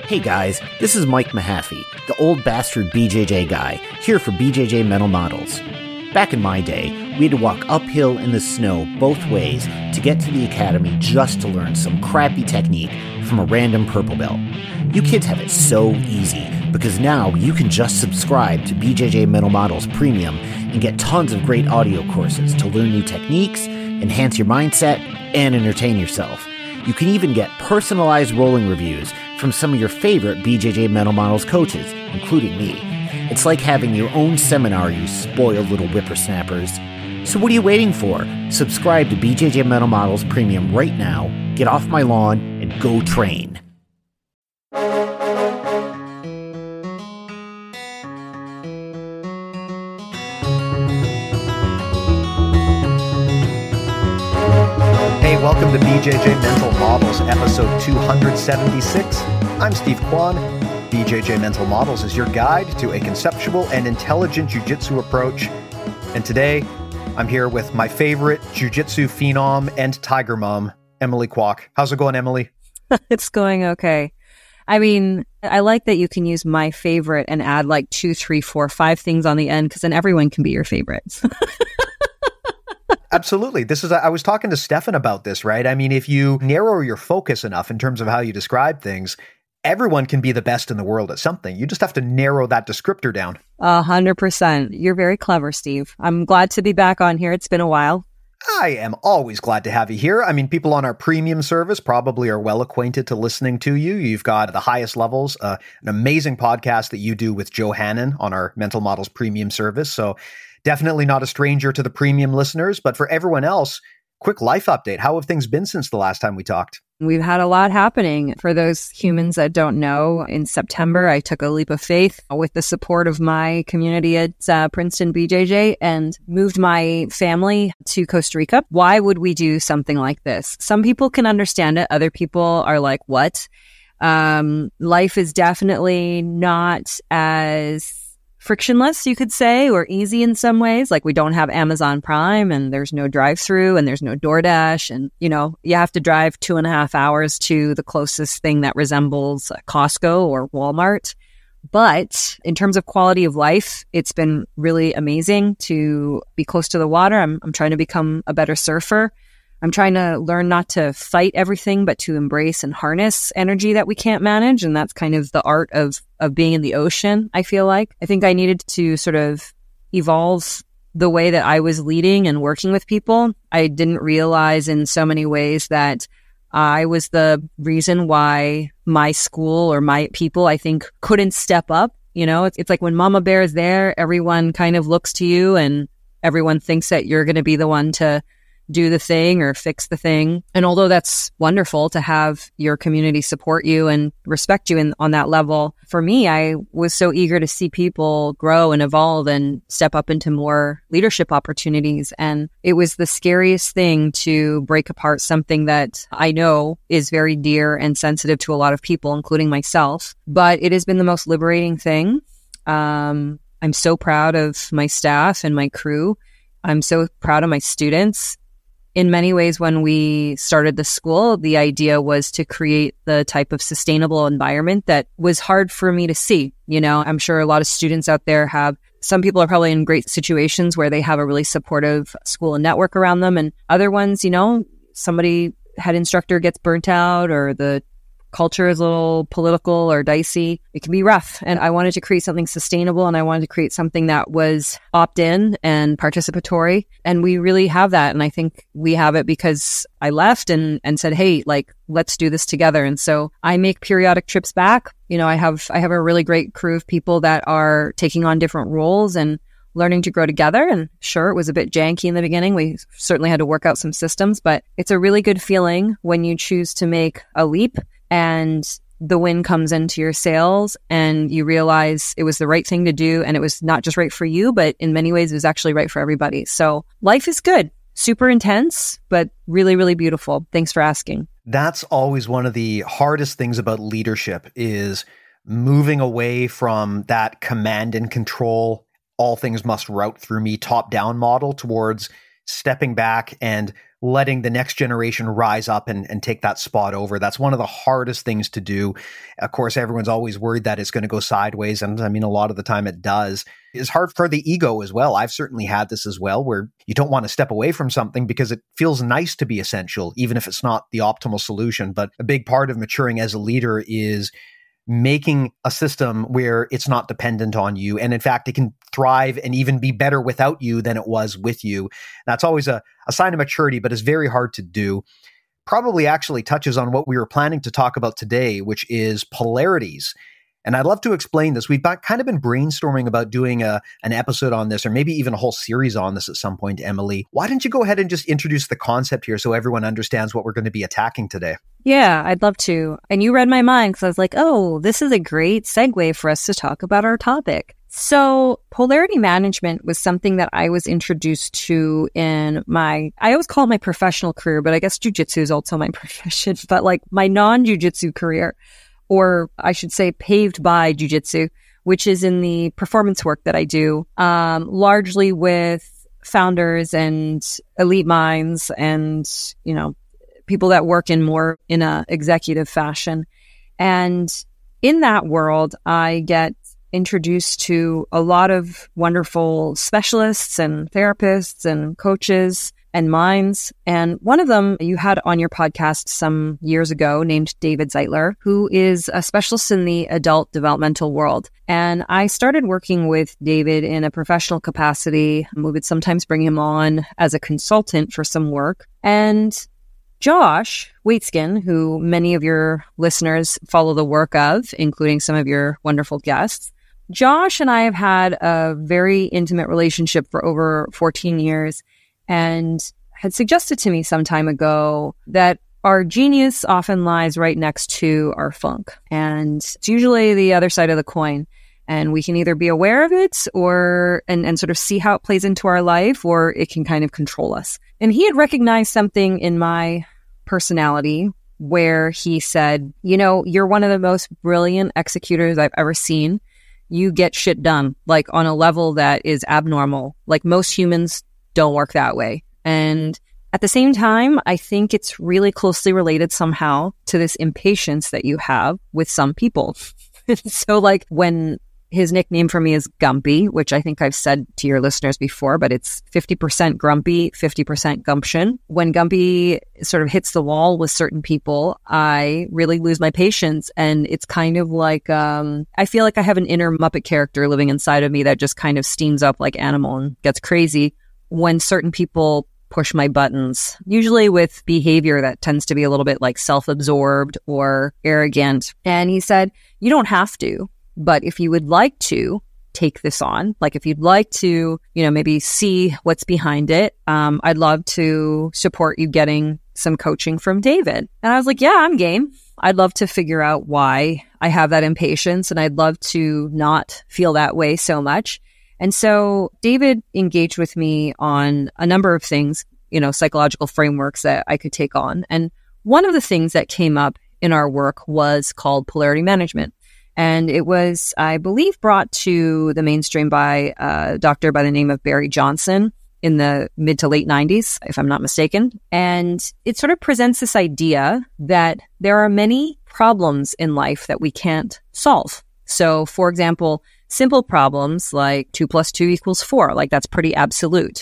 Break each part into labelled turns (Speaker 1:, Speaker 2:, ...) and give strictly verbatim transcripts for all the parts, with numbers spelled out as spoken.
Speaker 1: Hey guys, this is Mike Mahaffey, the old bastard B J J guy, here for B J J Mental Models. Back in my day, we had to walk uphill in the snow both ways to get to the academy just to learn some crappy technique from a random purple belt. You kids have it so easy, because now you can just subscribe to B J J Mental Models Premium and get tons of great audio courses to learn new techniques, enhance your mindset, and entertain yourself. You can even get personalized rolling reviews from some of your favorite B J J Mental Models coaches, including me. It's like having your own seminar, you spoiled little whippersnappers. So what are you waiting for? Subscribe to B J J Mental Models Premium right now, get off my lawn, and go train.
Speaker 2: Hey, welcome to B J J Mental Models, episode two hundred seventy-six. I'm Steve Kwan. B J J Mental Models is your guide to a conceptual and intelligent jiu-jitsu approach. And today, I'm here with my favorite jiu-jitsu phenom and tiger mom, Emily Kwok. How's it going, Emily?
Speaker 3: It's going okay. I mean, I like that you can use my favorite and add like two, three, four, five things on the end, because then everyone can be your favorites.
Speaker 2: Absolutely. This is, I was talking to Stefan about this, right? I mean, if you narrow your focus enough in terms of how you describe things, everyone can be the best in the world at something. You just have to narrow that descriptor down.
Speaker 3: A hundred percent. You're very clever, Steve. I'm glad to be back on here. It's been a while.
Speaker 2: I am always glad to have you here. I mean, people on our premium service probably are well acquainted to listening to you. You've got the highest levels, uh, an amazing podcast that you do with Joe Hannon on our Mental Models premium service. So definitely not a stranger to the premium listeners, but for everyone else, quick life update. How have things been since the last time we talked?
Speaker 3: We've had a lot happening. For those humans that don't know, in September, I took a leap of faith with the support of my community at uh, Princeton B J J and moved my family to Costa Rica. Why would we do something like this? Some people can understand it. Other people are like, what? Um, life is definitely not as frictionless, you could say, or easy in some ways. Like, we don't have Amazon Prime, and there's no drive-through, and there's no DoorDash, and, you know, you have to drive two and a half hours to the closest thing that resembles Costco or Walmart. But in terms of quality of life, it's been really amazing to be close to the water. I'm, I'm trying to become a better surfer. I'm trying to learn not to fight everything, but to embrace and harness energy that we can't manage. And that's kind of the art of, of being in the ocean, I feel like. I think I needed to sort of evolve the way that I was leading and working with people. I didn't realize in so many ways that I was the reason why my school or my people, I think, couldn't step up. You know, it's, it's like when Mama Bear is there, everyone kind of looks to you and everyone thinks that you're going to be the one to do the thing or fix the thing. And although that's wonderful to have your community support you and respect you in, on that level, for me, I was so eager to see people grow and evolve and step up into more leadership opportunities. And it was the scariest thing to break apart something that I know is very dear and sensitive to a lot of people, including myself. But it has been the most liberating thing. Um, I'm so proud of my staff and my crew. I'm so proud of my students. In many ways, when we started the school, the idea was to create the type of sustainable environment that was hard for me to see. You know, I'm sure a lot of students out there have, some people are probably in great situations where they have a really supportive school and network around them. And other ones, you know, somebody, head instructor gets burnt out, or the culture is a little political or dicey. It can be rough. And I wanted to create something sustainable, and I wanted to create something that was opt-in and participatory. And we really have that. And I think we have it because I left and, and said, hey, like, let's do this together. And so I make periodic trips back. You know, I have, I have a really great crew of people that are taking on different roles and learning to grow together. And sure, it was a bit janky in the beginning. We certainly had to work out some systems, but it's a really good feeling when you choose to make a leap and the wind comes into your sails and you realize it was the right thing to do. And it was not just right for you, but in many ways, it was actually right for everybody. So life is good, super intense, but really, really beautiful. Thanks for asking.
Speaker 2: That's always one of the hardest things about leadership, is moving away from that command and control, all things must route through me, top-down model, towards stepping back and letting the next generation rise up and, and take that spot over. That's one of the hardest things to do. Of course, everyone's always worried that it's going to go sideways. And I mean, a lot of the time it does. It's hard for the ego as well. I've certainly had this as well, where you don't want to step away from something because it feels nice to be essential, even if it's not the optimal solution. But a big part of maturing as a leader is making a system where it's not dependent on you. And in fact, it can thrive and even be better without you than it was with you. That's always a, a sign of maturity, but it's very hard to do. Probably actually touches on what we were planning to talk about today, which is polarities. And I'd love to explain this. We've got, kind of been brainstorming about doing a, an episode on this, or maybe even a whole series on this at some point, Emily. Why don't you go ahead and just introduce the concept here so everyone understands what we're going to be attacking today?
Speaker 3: Yeah, I'd love to. And you read my mind because I was like, oh, this is a great segue for us to talk about our topic. So polarity management was something that I was introduced to in my, I always call it my professional career, but I guess jujitsu is also my profession, but like my non-jujitsu career, or I should say paved by jujitsu, which is in the performance work that I do, um, largely with founders and elite minds and, you know, people that work in more in a executive fashion. And in that world, I get introduced to a lot of wonderful specialists and therapists and coaches and minds. And one of them you had on your podcast some years ago named David Zeitler, who is a specialist in the adult developmental world. And I started working with David in a professional capacity. We would sometimes bring him on as a consultant for some work. And Josh Waitzkin, who many of your listeners follow the work of, including some of your wonderful guests, Josh and I have had a very intimate relationship for over fourteen years and had suggested to me some time ago that our genius often lies right next to our funk. And it's usually the other side of the coin. And we can either be aware of it or and, and sort of see how it plays into our life, or it can kind of control us. And he had recognized something in my personality where he said, you know, you're one of the most brilliant executors I've ever seen. You get shit done, like on a level that is abnormal. Like most humans don't work that way. And at the same time, I think it's really closely related somehow to this impatience that you have with some people. So like when his nickname for me is Gumpy, which I think I've said to your listeners before, but it's fifty percent grumpy, fifty percent gumption. When Gumpy sort of hits the wall with certain people, I really lose my patience. And it's kind of like, um, I feel like I have an inner Muppet character living inside of me that just kind of steams up like animal and gets crazy when certain people push my buttons, usually with behavior that tends to be a little bit like self-absorbed or arrogant. And he said, you don't have to. But if you would like to take this on, like if you'd like to, you know, maybe see what's behind it, um, I'd love to support you getting some coaching from David. And I was like, yeah, I'm game. I'd love to figure out why I have that impatience, and I'd love to not feel that way so much. And so David engaged with me on a number of things, you know, psychological frameworks that I could take on. And one of the things that came up in our work was called polarity management. And it was, I believe, brought to the mainstream by a doctor by the name of Barry Johnson in the mid to late nineties, if I'm not mistaken. And it sort of presents this idea that there are many problems in life that we can't solve. So, for example, simple problems like two plus two equals four, like that's pretty absolute.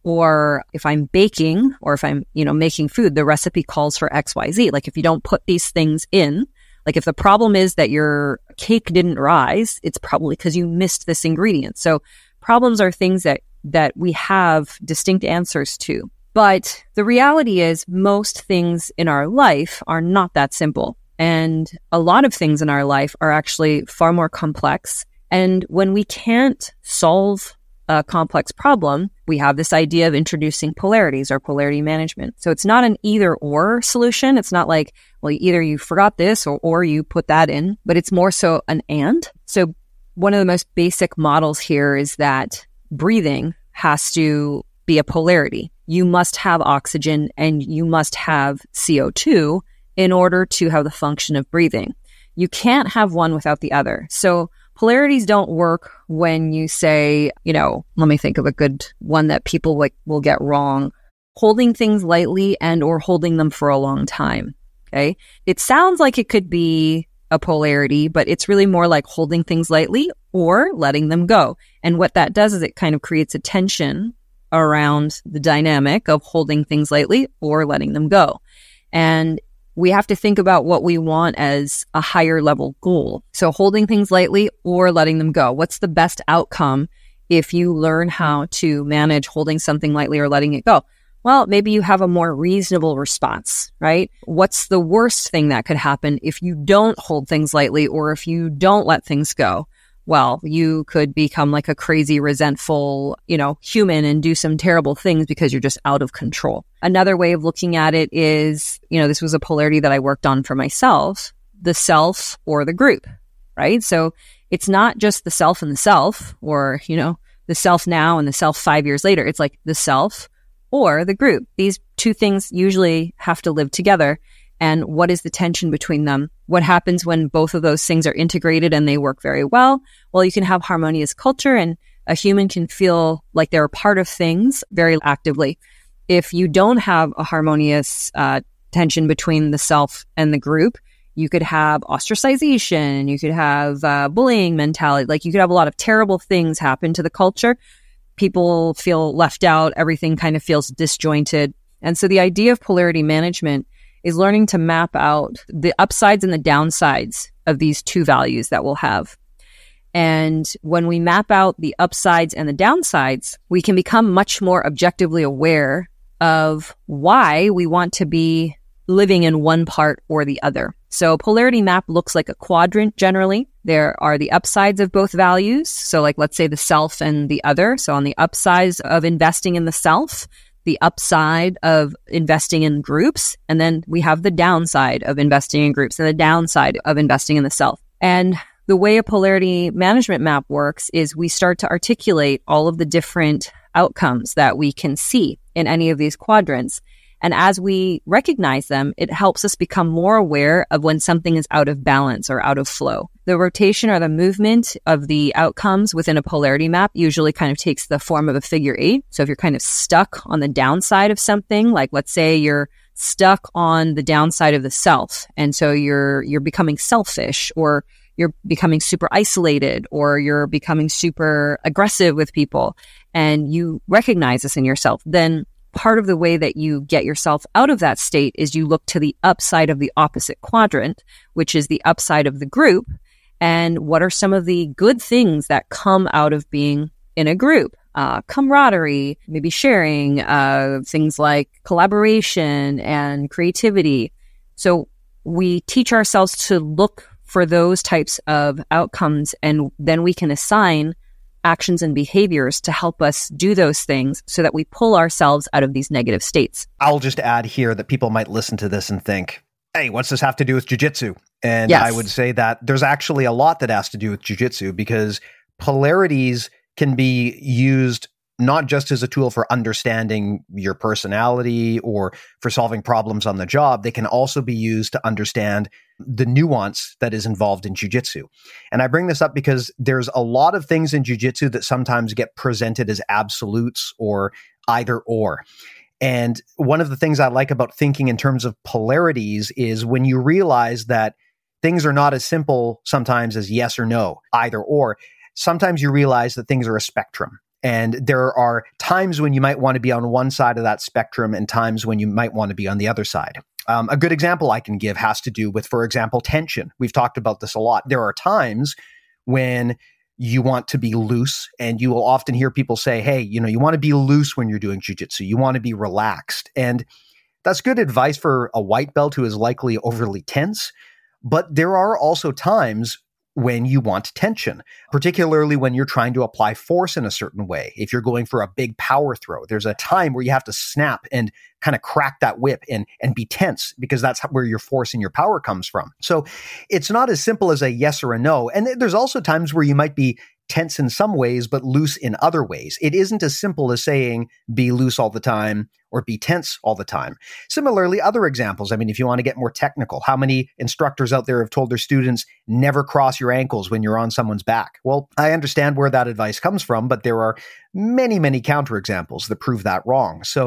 Speaker 3: Or if I'm baking or if I'm, you know, making food, the recipe calls for X, Y, Z. Like if you don't put these things in, like if the problem is that your cake didn't rise, it's probably because you missed this ingredient. So problems are things that, that we have distinct answers to. But the reality is most things in our life are not that simple. And a lot of things in our life are actually far more complex. And when we can't solve a complex problem, we have this idea of introducing polarities or polarity management. So it's not an either or solution. It's not like, well, either you forgot this or, or you put that in, but it's more so an and. So one of the most basic models here is that breathing has to be a polarity. You must have oxygen and you must have C O two in order to have the function of breathing. You can't have one without the other. So polarities don't work when you say, you know, let me think of a good one that people like will get wrong. holding things lightly and or holding them for a long time. Okay. It sounds like it could be a polarity, but it's really more like holding things lightly or letting them go. And what that does is it kind of creates a tension around the dynamic of holding things lightly or letting them go. And we have to think about what we want as a higher level goal. So holding things lightly or letting them go. What's the best outcome if you learn how to manage holding something lightly or letting it go? Well, maybe you have a more reasonable response, right? What's the worst thing that could happen if you don't hold things lightly or if you don't let things go? Well, you could become like a crazy, resentful, you know, human and do some terrible things because you're just out of control. Another way of looking at it is, you know, this was a polarity that I worked on for myself, the self or the group, right? So it's not just the self and the self or, you know, the self now and the self five years later. It's like the self or the group. These two things usually have to live together. And what is the tension between them? What happens when both of those things are integrated and they work very well? Well, you can have harmonious culture and a human can feel like they're a part of things very actively. If you don't have a harmonious uh, tension between the self and the group, you could have ostracization, you could have uh, bullying mentality, like you could have a lot of terrible things happen to the culture. People feel left out, everything kind of feels disjointed. And so the idea of polarity management is learning to map out the upsides and the downsides of these two values that we'll have. And when we map out the upsides and the downsides, we can become much more objectively aware of why we want to be living in one part or the other. So a polarity map looks like a quadrant generally. There are the upsides of both values. So like, let's say the self and the other. So on the upsides of investing in the self, the upside of investing in groups, and then we have the downside of investing in groups and the downside of investing in the self. And the way a polarity management map works is we start to articulate all of the different outcomes that we can see in any of these quadrants. And as we recognize them, it helps us become more aware of when something is out of balance or out of flow. The rotation or the movement of the outcomes within a polarity map usually kind of takes the form of a figure eight. So if you're kind of stuck on the downside of something, like let's say you're stuck on the downside of the self, and so you're you're becoming selfish, or you're becoming super isolated, or you're becoming super aggressive with people, and you recognize this in yourself, then part of the way that you get yourself out of that state is you look to the upside of the opposite quadrant, which is the upside of the group. And what are some of the good things that come out of being in a group? Uh, camaraderie, maybe sharing, uh, things like collaboration and creativity. So we teach ourselves to look for those types of outcomes, and then we can assign actions and behaviors to help us do those things so that we pull ourselves out of these negative states.
Speaker 2: I'll just add here that people might listen to this and think, hey, what's this have to do with jiu-jitsu? And
Speaker 3: yes.
Speaker 2: I would say that there's actually a lot that has to do with jiu-jitsu, because polarities can be used not just as a tool for understanding your personality or for solving problems on the job. They can also be used to understand the nuance that is involved in jiu-jitsu. And I bring this up because there's a lot of things in jiu-jitsu that sometimes get presented as absolutes or either or. And one of the things I like about thinking in terms of polarities is when you realize that things are not as simple sometimes as yes or no, either or. Sometimes you realize that things are a spectrum. And there are times when you might want to be on one side of that spectrum and times when you might want to be on the other side. Um, a good example I can give has to do with, for example, tension. We've talked about this a lot. There are times when you want to be loose, and you will often hear people say, hey, you know, you want to be loose when you're doing jiu-jitsu. You want to be relaxed. And that's good advice for a white belt who is likely overly tense. But there are also times when you want tension, particularly when you're trying to apply force in a certain way. If you're going for a big power throw, there's a time where you have to snap and kind of crack that whip and, and be tense, because that's where your force and your power comes from. So it's not as simple as a yes or a no. And there's also times where you might be tense in some ways, but loose in other ways. It isn't as simple as saying be loose all the time or be tense all the time. Similarly, other examples. I mean, if you want to get more technical, how many instructors out there have told their students, never cross your ankles when you're on someone's back? Well, I understand where that advice comes from, but there are many, many counterexamples that prove that wrong. So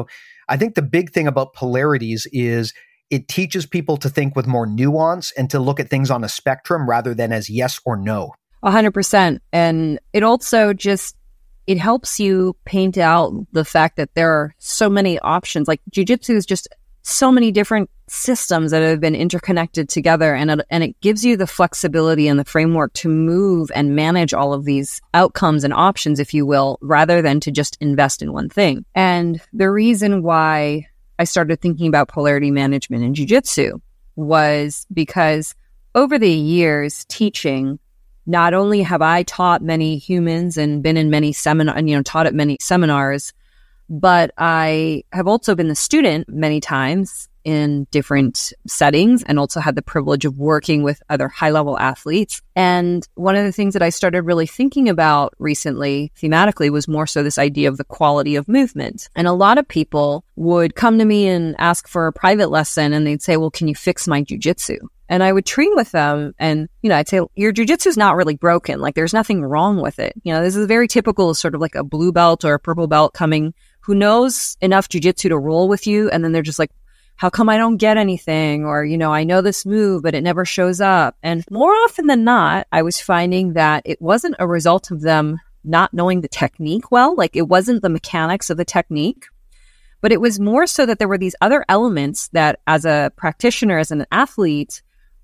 Speaker 2: I think the big thing about polarities is it teaches people to think with more nuance and to look at things on a spectrum rather than as yes or no.
Speaker 3: A hundred percent. And it also just, it helps you paint out the fact that there are so many options. Like jiu-jitsu is just so many different systems that have been interconnected together, and it, and it gives you the flexibility and the framework to move and manage all of these outcomes and options, if you will, rather than to just invest in one thing. And the reason why I started thinking about polarity management in jiu-jitsu was because over the years teaching, not only have I taught many humans and been in many seminar, you know, taught at many seminars, but I have also been the student many times in different settings and also had the privilege of working with other high-level athletes. And one of the things that I started really thinking about recently, thematically, was more so this idea of the quality of movement. And a lot of people would come to me and ask for a private lesson, and they'd say, well, can you fix my jiu-jitsu? And I would train with them and, you know, I'd say, your jiu-jitsu is not really broken. Like, there's nothing wrong with it. You know, this is very typical, sort of like a blue belt or a purple belt coming who knows enough jiu-jitsu to roll with you. And then they're just like, how come I don't get anything? Or, you know, I know this move, but it never shows up. And more often than not, I was finding that it wasn't a result of them not knowing the technique well. Like, it wasn't the mechanics of the technique, but it was more so that there were these other elements that as a practitioner, as an athlete,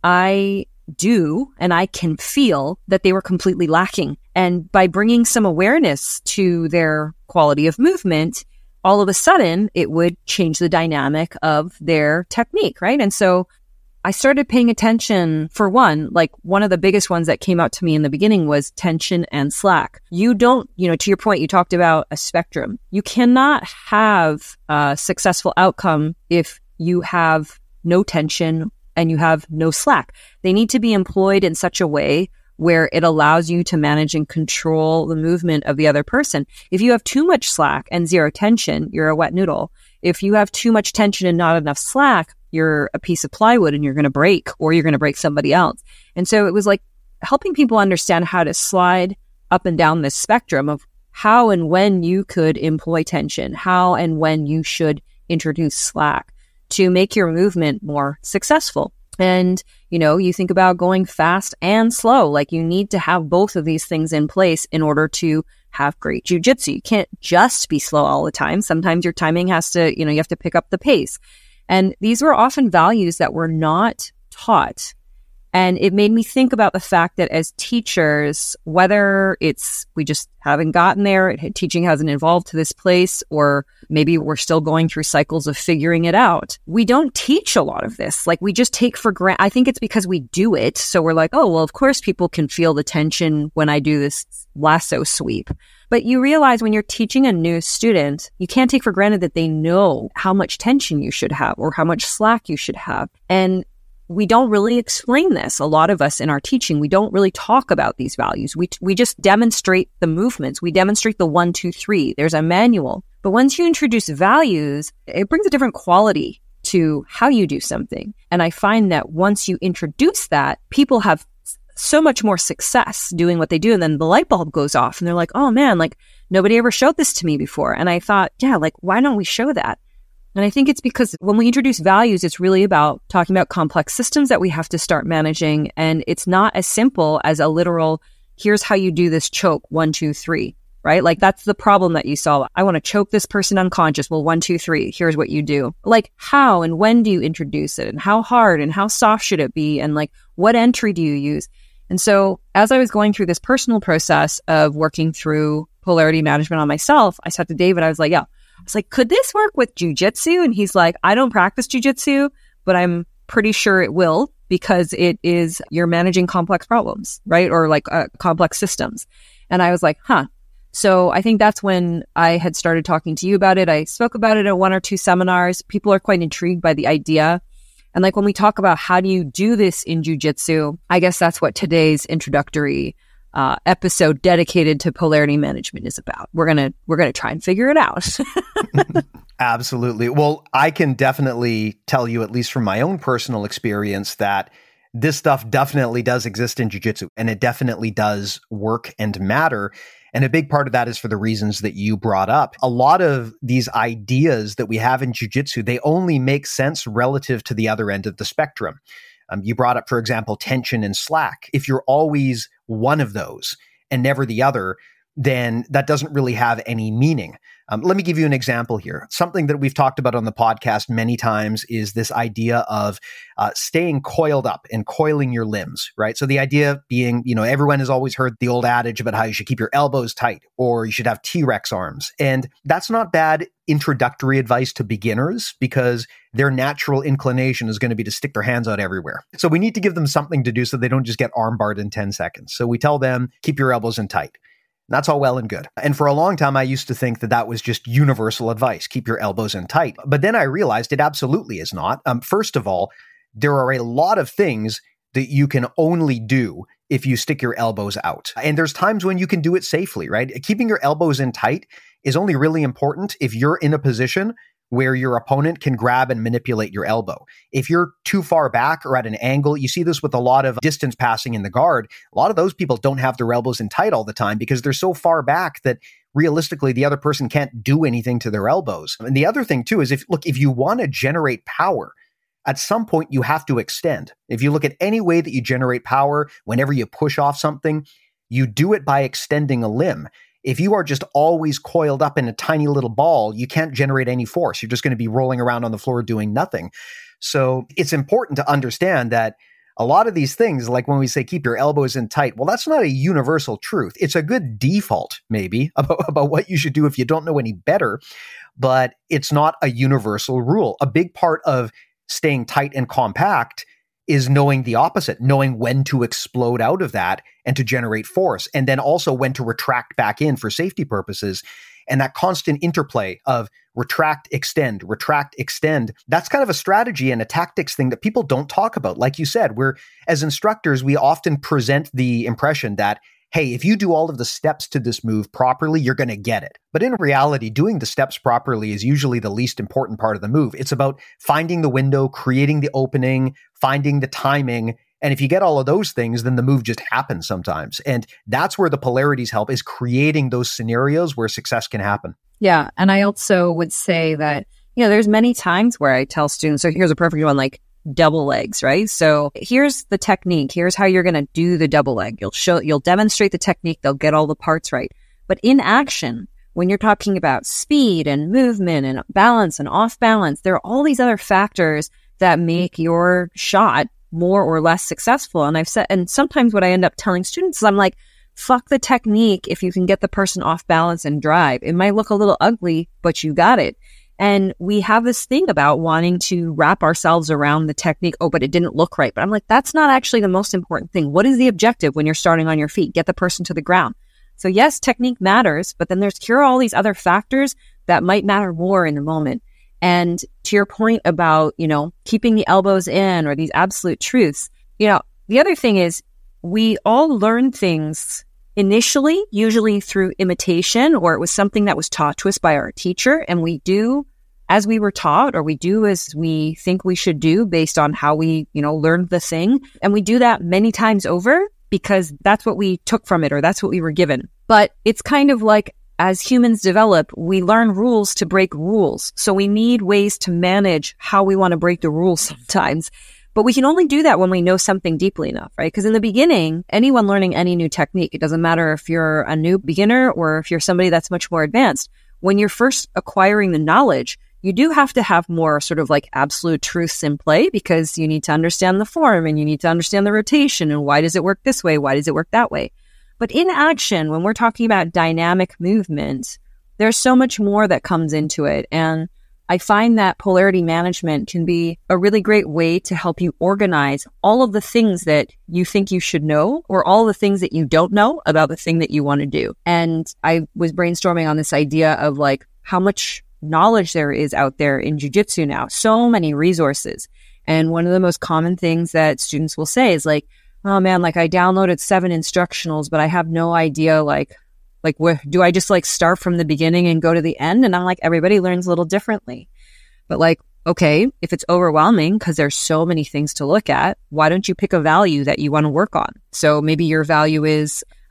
Speaker 3: I do and I can feel that they were completely lacking. And by bringing some awareness to their quality of movement, all of a sudden it would change the dynamic of their technique, right? And so I started paying attention. For one, like one of the biggest ones that came out to me in the beginning was tension and slack. You don't, you know, to your point, you talked about a spectrum. You cannot have a successful outcome if you have no tension and you have no slack. They need to be employed in such a way where it allows you to manage and control the movement of the other person. If you have too much slack and zero tension, you're a wet noodle. If you have too much tension and not enough slack, you're a piece of plywood and you're going to break, or you're going to break somebody else. And so it was like helping people understand how to slide up and down this spectrum of how and when you could employ tension, how and when you should introduce slack to make your movement more successful. And, you know, you think about going fast and slow, like you need to have both of these things in place in order to have great jiu-jitsu. You can't just be slow all the time. Sometimes your timing has to, you know, you have to pick up the pace. And these were often values that were not taught. And it made me think about the fact that as teachers, whether it's we just haven't gotten there, teaching hasn't evolved to this place, or maybe we're still going through cycles of figuring it out, we don't teach a lot of this. Like, we just take for granted. I think it's because we do it. So we're like, oh, well, of course people can feel the tension when I do this lasso sweep. But you realize when you're teaching a new student, you can't take for granted that they know how much tension you should have or how much slack you should have. And we don't really explain this. A lot of us in our teaching, we don't really talk about these values. We we just demonstrate the movements. We demonstrate the one, two, three. There's a manual. But once you introduce values, it brings a different quality to how you do something. And I find that once you introduce that, people have so much more success doing what they do. And then the light bulb goes off and they're like, oh man, like nobody ever showed this to me before. And I thought, yeah, like, why don't we show that? And I think it's because when we introduce values, it's really about talking about complex systems that we have to start managing. And it's not as simple as a literal, here's how you do this choke, one, two, three, right? Like, that's the problem that you solve. I want to choke this person unconscious. Well, one, two, three, here's what you do. Like, how and when do you introduce it? And how hard and how soft should it be? And like, what entry do you use? And so as I was going through this personal process of working through polarity management on myself, I said to David, I was like, yeah, I was like, could this work with jiu-jitsu? And he's like, I don't practice jiu-jitsu, but I'm pretty sure it will, because it is, you're managing complex problems, right? Or like uh, complex systems. And I was like, huh. So I think that's when I had started talking to you about it. I spoke about it at one or two seminars. People are quite intrigued by the idea. And like when we talk about how do you do this in jiu-jitsu, I guess that's what today's introductory Uh, episode dedicated to polarity management is about. We're going to, we're going to try and figure it out.
Speaker 2: Absolutely. Well, I can definitely tell you, at least from my own personal experience, that this stuff definitely does exist in jiu-jitsu, and it definitely does work and matter. And a big part of that is for the reasons that you brought up. A lot of these ideas that we have in jiu-jitsu, they only make sense relative to the other end of the spectrum. Um, you brought up, for example, tension and slack. If you're always one of those and never the other, then that doesn't really have any meaning. Um, let me give you an example here. Something that we've talked about on the podcast many times is this idea of uh, staying coiled up and coiling your limbs, right? So the idea being, you know, everyone has always heard the old adage about how you should keep your elbows tight or you should have T-Rex arms. And that's not bad introductory advice to beginners because their natural inclination is going to be to stick their hands out everywhere. So we need to give them something to do so they don't just get armbarred in ten seconds. So we tell them, keep your elbows in tight. That's all well and good. And for a long time, I used to think that that was just universal advice. Keep your elbows in tight. But then I realized it absolutely is not. Um, first of all, there are a lot of things that you can only do if you stick your elbows out. And there's times when you can do it safely, right? Keeping your elbows in tight is only really important if you're in a position where your opponent can grab and manipulate your elbow. If you're too far back or at an angle, you see this with a lot of distance passing in the guard. A lot of those people don't have their elbows in tight all the time because they're so far back that realistically the other person can't do anything to their elbows. And the other thing too is if, look, if you want to generate power, at some point you have to extend. If you look at any way that you generate power, whenever you push off something, you do it by extending a limb. If you are just always coiled up in a tiny little ball, you can't generate any force. You're just going to be rolling around on the floor doing nothing. So it's important to understand that a lot of these things, like when we say keep your elbows in tight, well, that's not a universal truth. It's a good default, maybe, about, about what you should do if you don't know any better, but it's not a universal rule. A big part of staying tight and compact is knowing the opposite, knowing when to explode out of that and to generate force, and then also when to retract back in for safety purposes. And that constant interplay of retract, extend, retract, extend, that's kind of a strategy and a tactics thing that people don't talk about. Like you said, we're, as instructors, we often present the impression that, hey, if you do all of the steps to this move properly, you're going to get it. But in reality, doing the steps properly is usually the least important part of the move. It's about finding the window, creating the opening, finding the timing. And if you get all of those things, then the move just happens sometimes. And that's where the polarities help, is creating those scenarios where success can happen.
Speaker 3: Yeah. And I also would say that, you know, there's many times where I tell students, so here's a perfect one, like double legs, right? So here's the technique. Here's how you're going to do the double leg. You'll show, you'll demonstrate the technique. They'll get all the parts right. But in action, when you're talking about speed and movement and balance and off balance, there are all these other factors that make your shot more or less successful. And I've said, and sometimes what I end up telling students is I'm like, fuck the technique if you can get the person off balance and drive. It might look a little ugly, but you got it. And we have this thing about wanting to wrap ourselves around the technique. Oh, but it didn't look right. But I'm like, that's not actually the most important thing. What is the objective when you're starting on your feet? Get the person to the ground. So yes, technique matters, but then there's here are all these other factors that might matter more in the moment. And to your point about, you know, keeping the elbows in or these absolute truths, you know, the other thing is we all learn things initially, usually through imitation, or it was something that was taught to us by our teacher, and we do as we were taught, or we do as we think we should do based on how we, you know, learned the thing. And we do that many times over because that's what we took from it, or that's what we were given. But it's kind of like, as humans develop, we learn rules to break rules. So we need ways to manage how we want to break the rules sometimes. But we can only do that when we know something deeply enough, right? Because in the beginning, anyone learning any new technique, it doesn't matter if you're a new beginner or if you're somebody that's much more advanced. When you're first acquiring the knowledge, you do have to have more sort of like absolute truths in play because you need to understand the form and you need to understand the rotation and why does it work this way? Why does it work that way? But in action, when we're talking about dynamic movement, there's so much more that comes into it. And I find that polarity management can be a really great way to help you organize all of the things that you think you should know or all the things that you don't know about the thing that you want to do. And I was brainstorming on this idea of like how much knowledge there is out there in jiu-jitsu now, so many resources. And one of the most common things that students will say is like, oh man, like I downloaded seven instructionals, but I have no idea like Like, where, do I just like start from the beginning and go to the end? And I'm like, everybody learns a little differently. But like, okay, if it's overwhelming because there's so many things to look at, why don't you pick a value that you want to work on? So maybe your value is,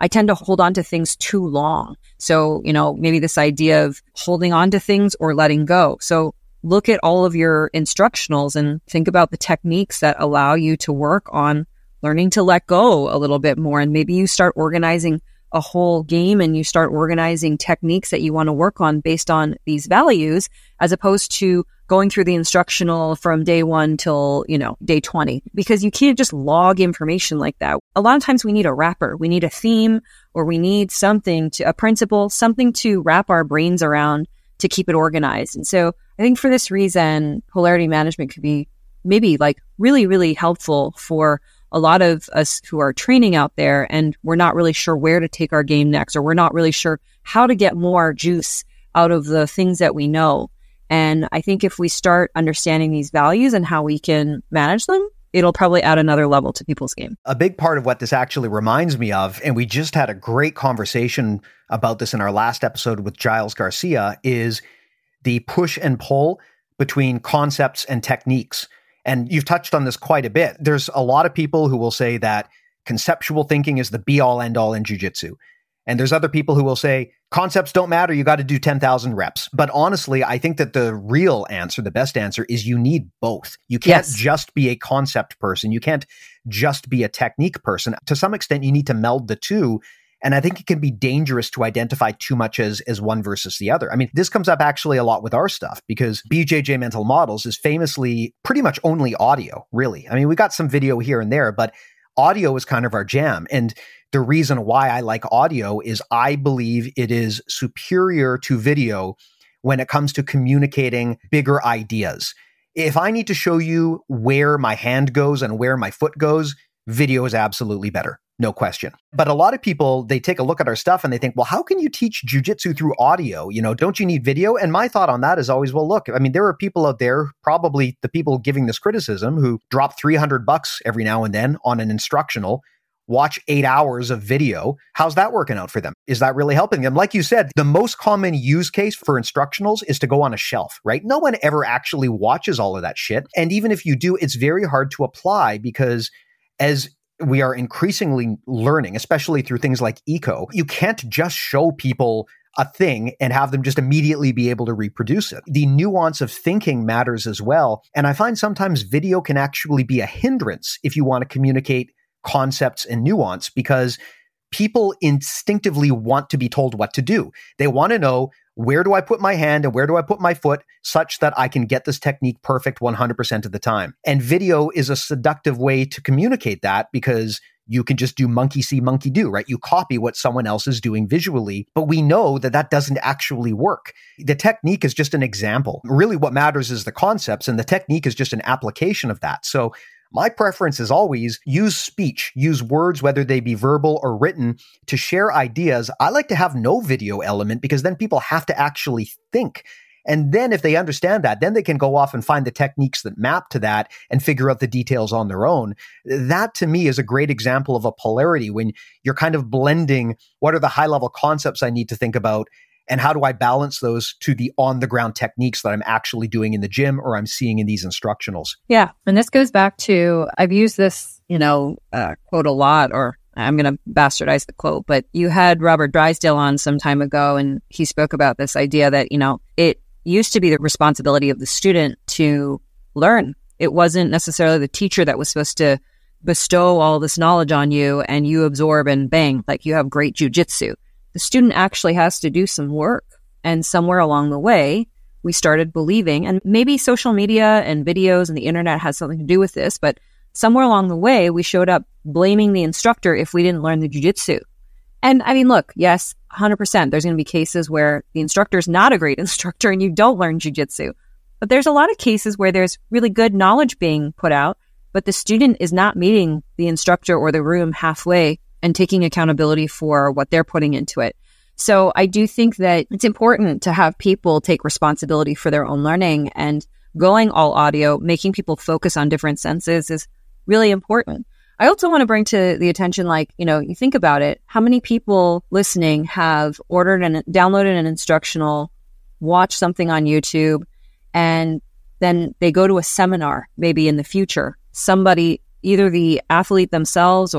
Speaker 3: I tend to hold on to things too long. So, you know, maybe this idea of holding on to things or letting go. So look at all of your instructionals and think about the techniques that allow you to work on learning to let go a little bit more. And maybe you start organizing a whole game and you start organizing techniques that you want to work on based on these values, as opposed to going through the instructional from day one till, you know, day twenty, because you can't just log information like that. A lot of times we need a wrapper, we need a theme, or we need something to, a principle, something to wrap our brains around to keep it organized. And so I think for this reason, polarity management could be maybe like really, really helpful for a lot of us who are training out there and we're not really sure where to take our game next, or we're not really sure how to get more juice out of the things that we know. And I think if we start understanding these values and how we can manage them, it'll probably add another level to people's game.
Speaker 2: A big part of what this actually reminds me of, and we just had a great conversation about this in our last episode with Giles Garcia, is the push and pull between concepts and techniques. And you've touched on this quite a bit. There's a lot of people who will say that conceptual thinking is the be-all, end-all in jiu-jitsu. And there's other people who will say, concepts don't matter, you got to do ten thousand reps. But honestly, I think that the real answer, the best answer, is you need both. You can't
Speaker 3: Yes.
Speaker 2: just be a concept person. You can't just be a technique person. To some extent, you need to meld the two. And I think it can be dangerous to identify too much as, as one versus the other. I mean, this comes up actually a lot with our stuff, because B J J Mental Models is famously pretty much only audio, really. I mean, we got some video here and there, but audio is kind of our jam. And the reason why I like audio is I believe it is superior to video when it comes to communicating bigger ideas. If I need to show you where my hand goes and where my foot goes, video is absolutely better. No question. But a lot of people, they take a look at our stuff and they think, well, how can you teach jujitsu through audio? You know, don't you need video? And my thought on that is always, well, look, I mean, there are people out there, probably the people giving this criticism, who drop three hundred bucks every now and then on an instructional, watch eight hours of video. How's that working out for them? Is that really helping them? Like you said, the most common use case for instructionals is to go on a shelf, right? No one ever actually watches all of that shit. And even if you do, it's very hard to apply, because as we are increasingly learning, especially through things like eco, you can't just show people a thing and have them just immediately be able to reproduce it. The nuance of thinking matters as well. And I find sometimes video can actually be a hindrance if you want to communicate concepts and nuance, because people instinctively want to be told what to do. They want to know, where do I put my hand and where do I put my foot such that I can get this technique perfect one hundred percent of the time? And video is a seductive way to communicate that, because you can just do monkey see, monkey do, right? You copy what someone else is doing visually, but we know that that doesn't actually work. The technique is just an example. Really what matters is the concepts, and the technique is just an application of that. So my preference is always use speech, use words, whether they be verbal or written, to share ideas. I like to have no video element, because then people have to actually think. And then if they understand that, then they can go off and find the techniques that map to that and figure out the details on their own. That to me is a great example of a polarity, when you're kind of blending what are the high level concepts I need to think about, and how do I balance those to the on-the-ground techniques that I'm actually doing in the gym or I'm seeing in these instructionals?
Speaker 3: Yeah. And this goes back to, I've used this, you know, uh, quote a lot, or I'm going to bastardize the quote, but you had Robert Drysdale on some time ago, and he spoke about this idea that, you know, it used to be the responsibility of the student to learn. It wasn't necessarily the teacher that was supposed to bestow all this knowledge on you and you absorb and bang, like you have great jujitsu. The student actually has to do some work. And somewhere along the way, we started believing, and maybe social media and videos and the internet has something to do with this, but somewhere along the way, we showed up blaming the instructor if we didn't learn the jujitsu. And I mean, look, yes, one hundred percent. There's going to be cases where the instructor is not a great instructor and you don't learn jujitsu. But there's a lot of cases where there's really good knowledge being put out, but the student is not meeting the instructor or the room halfway and taking accountability for what they're putting into it. So I do think that it's important to have people take responsibility for their own learning, and going all audio, making people focus on different senses is really important. I also want to bring to the attention, like, you know, you think about it, how many people listening have ordered and downloaded an instructional, watched something on YouTube, and then they go to a seminar, maybe in the future, somebody, either the athlete themselves or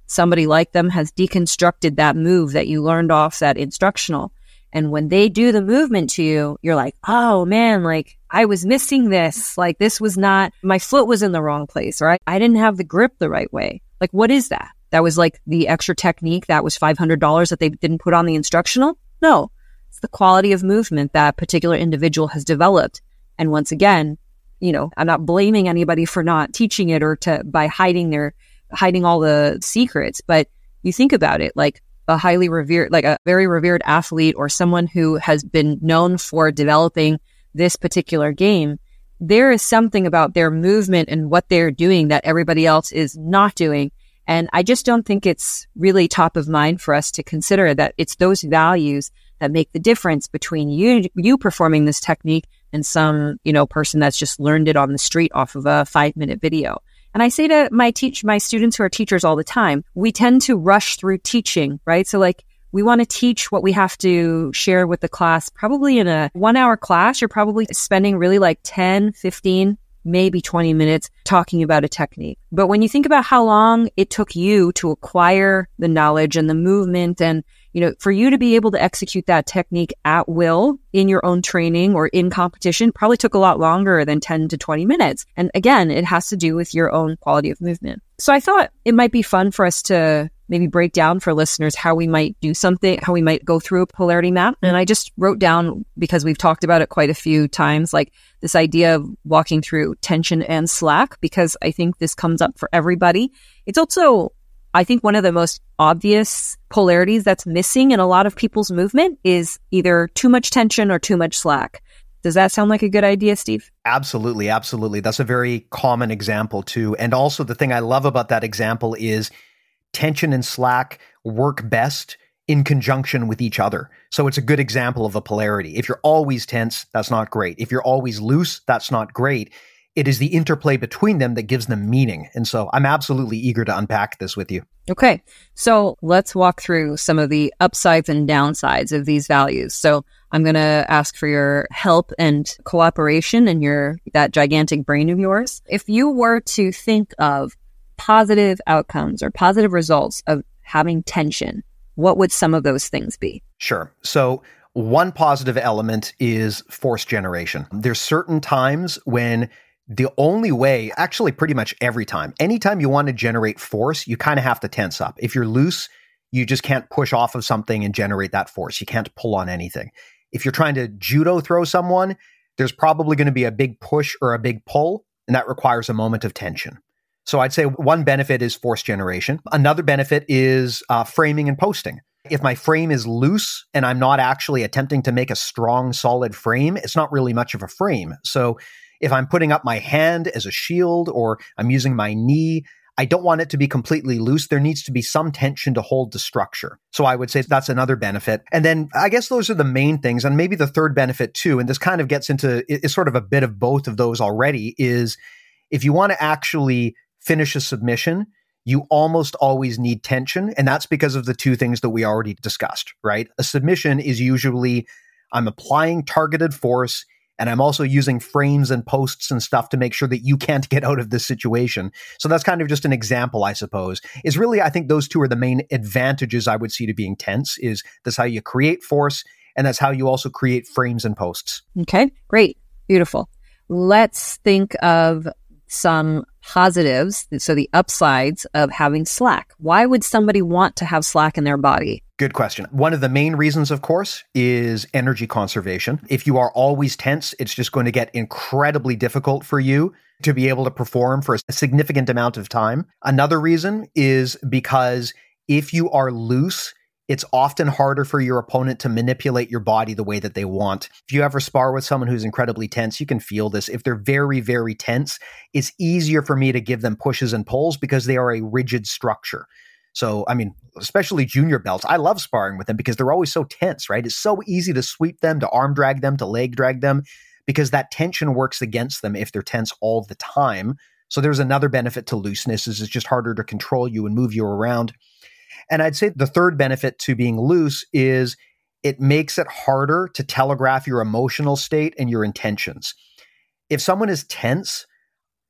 Speaker 3: somebody like them has deconstructed that move that you learned off that instructional. And when they do the movement to you, you're like, oh man, like I was missing this. Like this was not, my foot was in the wrong place, or I, I didn't have the grip the right way. Like, what is that? That was like the extra technique that was five hundred dollars that they didn't put on the instructional? No, it's the quality of movement that particular individual has developed. And once again, you know, I'm not blaming anybody for not teaching it or to by hiding their, hiding all the secrets, but you think about it, like a highly revered, like a very revered athlete or someone who has been known for developing this particular game, there is something about their movement and what they're doing that everybody else is not doing. And I just don't think it's really top of mind for us to consider that it's those values that make the difference between you, you performing this technique and some, you know, person that's just learned it on the street off of a five minute video. And I say to my teach, my students who are teachers all the time, we tend to rush through teaching, right? So like we want to teach what we have to share with the class. Probably in a one hour class, you're probably spending really like ten, fifteen, maybe twenty minutes talking about a technique. But when you think about how long it took you to acquire the knowledge and the movement and, you know, for you to be able to execute that technique at will in your own training or in competition probably took a lot longer than ten to twenty minutes. And again, it has to do with your own quality of movement. So I thought it might be fun for us to maybe break down for listeners how we might do something, how we might go through a polarity map. And I just wrote down, because we've talked about it quite a few times, like this idea of walking through tension and slack, because I think this comes up for everybody. It's also, I think, one of the most obvious polarities that's missing in a lot of people's movement is either too much tension or too much slack. Does that sound like a good idea, Steve?
Speaker 2: Absolutely, absolutely. That's a very common example too. And also the thing I love about that example is tension and slack work best in conjunction with each other. So it's a good example of a polarity. If you're always tense, that's not great. If you're always loose, that's not great. It is the interplay between them that gives them meaning. And so I'm absolutely eager to unpack this with you.
Speaker 3: Okay. So let's walk through some of the upsides and downsides of these values. So I'm going to ask for your help and cooperation and your, that gigantic brain of yours. If you were to think of positive outcomes or positive results of having tension, what would some of those things be?
Speaker 2: Sure. So one positive element is force generation. There's certain times when the only way, actually pretty much every time, anytime you want to generate force, you kind of have to tense up. If you're loose, you just can't push off of something and generate that force. You can't pull on anything. If you're trying to judo throw someone, there's probably going to be a big push or a big pull, and that requires a moment of tension. So I'd say one benefit is force generation. Another benefit is uh, framing and posting. If my frame is loose and I'm not actually attempting to make a strong, solid frame, it's not really much of a frame. So if I'm putting up my hand as a shield or I'm using my knee, I don't want it to be completely loose. There needs to be some tension to hold the structure. So I would say that's another benefit. And then I guess those are the main things. And maybe the third benefit too, and this kind of gets into, it's sort of a bit of both of those already, is if you want to actually finish a submission, you almost always need tension. And that's because of the two things that we already discussed, right? A submission is usually I'm applying targeted force and I'm also using frames and posts and stuff to make sure that you can't get out of this situation. So that's kind of just an example, I suppose. Is really, I think those two are the main advantages I would see to being tense, is that's how you create force and that's how you also create frames and posts.
Speaker 3: Okay, great. Beautiful. Let's think of some positives, so the upsides of having slack. Why would somebody want to have slack in their body?
Speaker 2: Good question. One of the main reasons, of course, is energy conservation. If you are always tense, it's just going to get incredibly difficult for you to be able to perform for a significant amount of time. Another reason is because if you are loose, it's often harder for your opponent to manipulate your body the way that they want. If you ever spar with someone who's incredibly tense, you can feel this. If they're very, very tense, it's easier for me to give them pushes and pulls because they are a rigid structure. So, I mean, especially junior belts, I love sparring with them because they're always so tense, right? It's so easy to sweep them, to arm drag them, to leg drag them, because that tension works against them if they're tense all the time. So there's another benefit to looseness, is it's just harder to control you and move you around. And I'd say the third benefit to being loose is it makes it harder to telegraph your emotional state and your intentions. If someone is tense,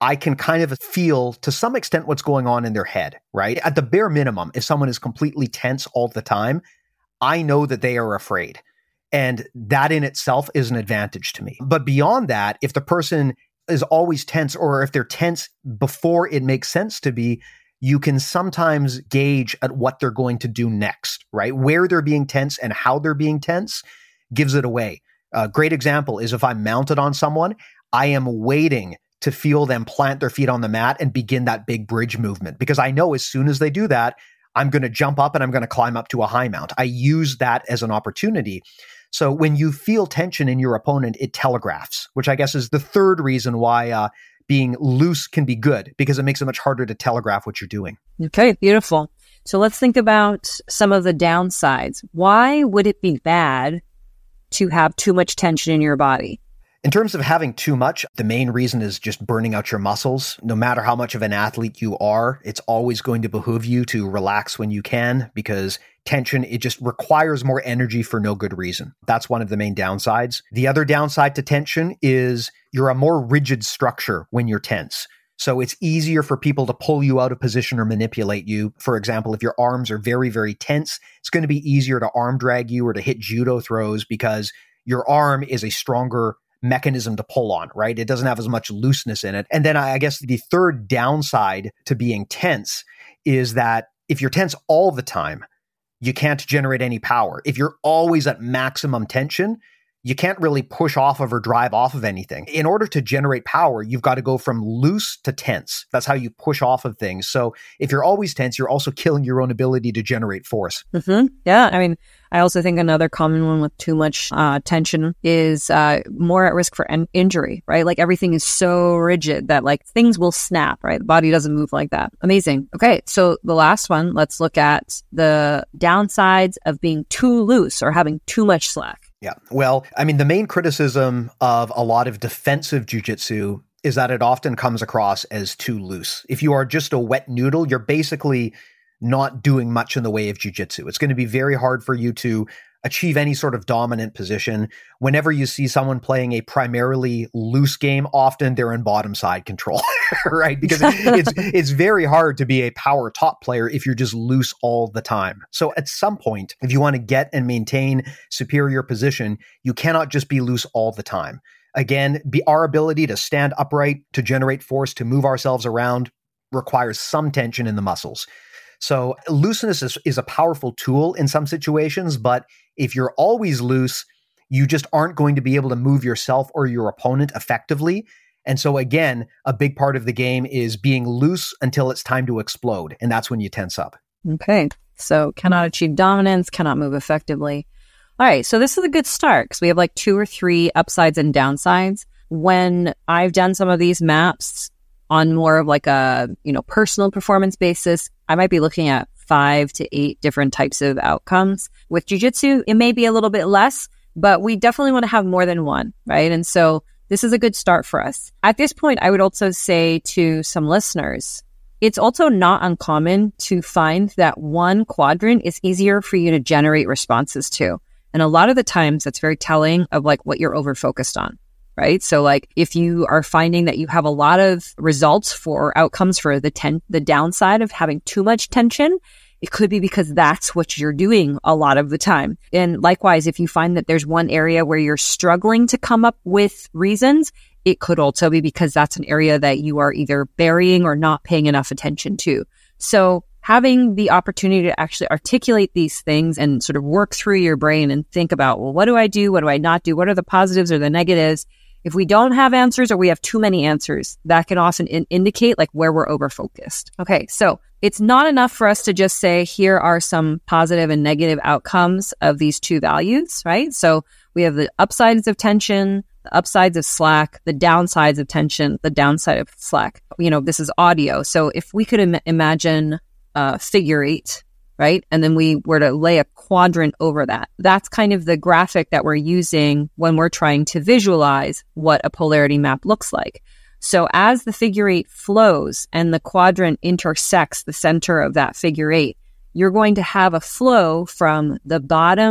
Speaker 2: I can kind of feel to some extent what's going on in their head, right? At the bare minimum, if someone is completely tense all the time, I know that they are afraid. And that in itself is an advantage to me. But beyond that, if the person is always tense, or if they're tense before it makes sense to be, you can sometimes gauge at what they're going to do next, right? Where they're being tense and how they're being tense gives it away. A great example is if I'm mounted on someone, I am waiting to feel them plant their feet on the mat and begin that big bridge movement, because I know as soon as they do that, I'm going to jump up and I'm going to climb up to a high mount. I use that as an opportunity. So when you feel tension in your opponent, it telegraphs, which I guess is the third reason why uh, being loose can be good, because it makes it much harder to telegraph what you're doing.
Speaker 3: Okay, beautiful. So let's think about some of the downsides. Why would it be bad to have too much tension in your body?
Speaker 2: In terms of having too much, the main reason is just burning out your muscles. No matter how much of an athlete you are, it's always going to behoove you to relax when you can, because tension, it just requires more energy for no good reason. That's one of the main downsides. The other downside to tension is you're a more rigid structure when you're tense. So it's easier for people to pull you out of position or manipulate you. For example, if your arms are very, very tense, it's going to be easier to arm drag you or to hit judo throws because your arm is a stronger mechanism to pull on, right? It doesn't have as much looseness in it. And then I guess the third downside to being tense is that if you're tense all the time, you can't generate any power. If you're always at maximum tension, you can't really push off of or drive off of anything. In order to generate power, you've got to go from loose to tense. That's how you push off of things. So if you're always tense, you're also killing your own ability to generate force.
Speaker 3: Mm-hmm. Yeah. I mean, I also think another common one with too much uh, tension is uh, more at risk for en- injury, right? Like everything is so rigid that like things will snap, right? The body doesn't move like that. Amazing. Okay. So the last one, let's look at the downsides of being too loose or having too much slack.
Speaker 2: Yeah. Well, I mean, the main criticism of a lot of defensive jiu-jitsu is that it often comes across as too loose. If you are just a wet noodle, you're basically not doing much in the way of jiu-jitsu. It's going to be very hard for you to achieve any sort of dominant position. Whenever you see someone playing a primarily loose game, often they're in bottom side control, right? Because it's it's very hard to be a power top player if you're just loose all the time. So at some point, if you want to get and maintain superior position, you cannot just be loose all the time. Again, be, our ability to stand upright, to generate force, to move ourselves around requires some tension in the muscles. So looseness is, is a powerful tool in some situations, but if you're always loose, you just aren't going to be able to move yourself or your opponent effectively. And so again, a big part of the game is being loose until it's time to explode. And that's when you tense up.
Speaker 3: Okay. So cannot achieve dominance, cannot move effectively. All right. So this is a good start because we have like two or three upsides and downsides. When I've done some of these maps on more of like a, you know, personal performance basis, I might be looking at five to eight different types of outcomes. With jiu-jitsu, it may be a little bit less, but we definitely want to have more than one, right? And so this is a good start for us. At this point, I would also say to some listeners, it's also not uncommon to find that one quadrant is easier for you to generate responses to. And a lot of the times that's very telling of like what you're over-focused on. Right. So like if you are finding that you have a lot of results for outcomes for the ten- the downside of having too much tension, it could be because that's what you're doing a lot of the time. And likewise, if you find that there's one area where you're struggling to come up with reasons, it could also be because that's an area that you are either burying or not paying enough attention to. So having the opportunity to actually articulate these things and sort of work through your brain and think about, well, what do I do? What do I not do? What are the positives or the negatives? If we don't have answers or we have too many answers, that can often in- indicate like where we're over-focused. Okay, so it's not enough for us to just say, here are some positive and negative outcomes of these two values, right? So we have the upsides of tension, the upsides of slack, the downsides of tension, the downside of slack. You know, this is audio. So if we could Im- imagine a figure eight, right? And then we were to lay a quadrant over that. That's kind of the graphic that we're using when we're trying to visualize what a polarity map looks like. So as the figure eight flows and the quadrant intersects the center of that figure eight, you're going to have a flow from the bottom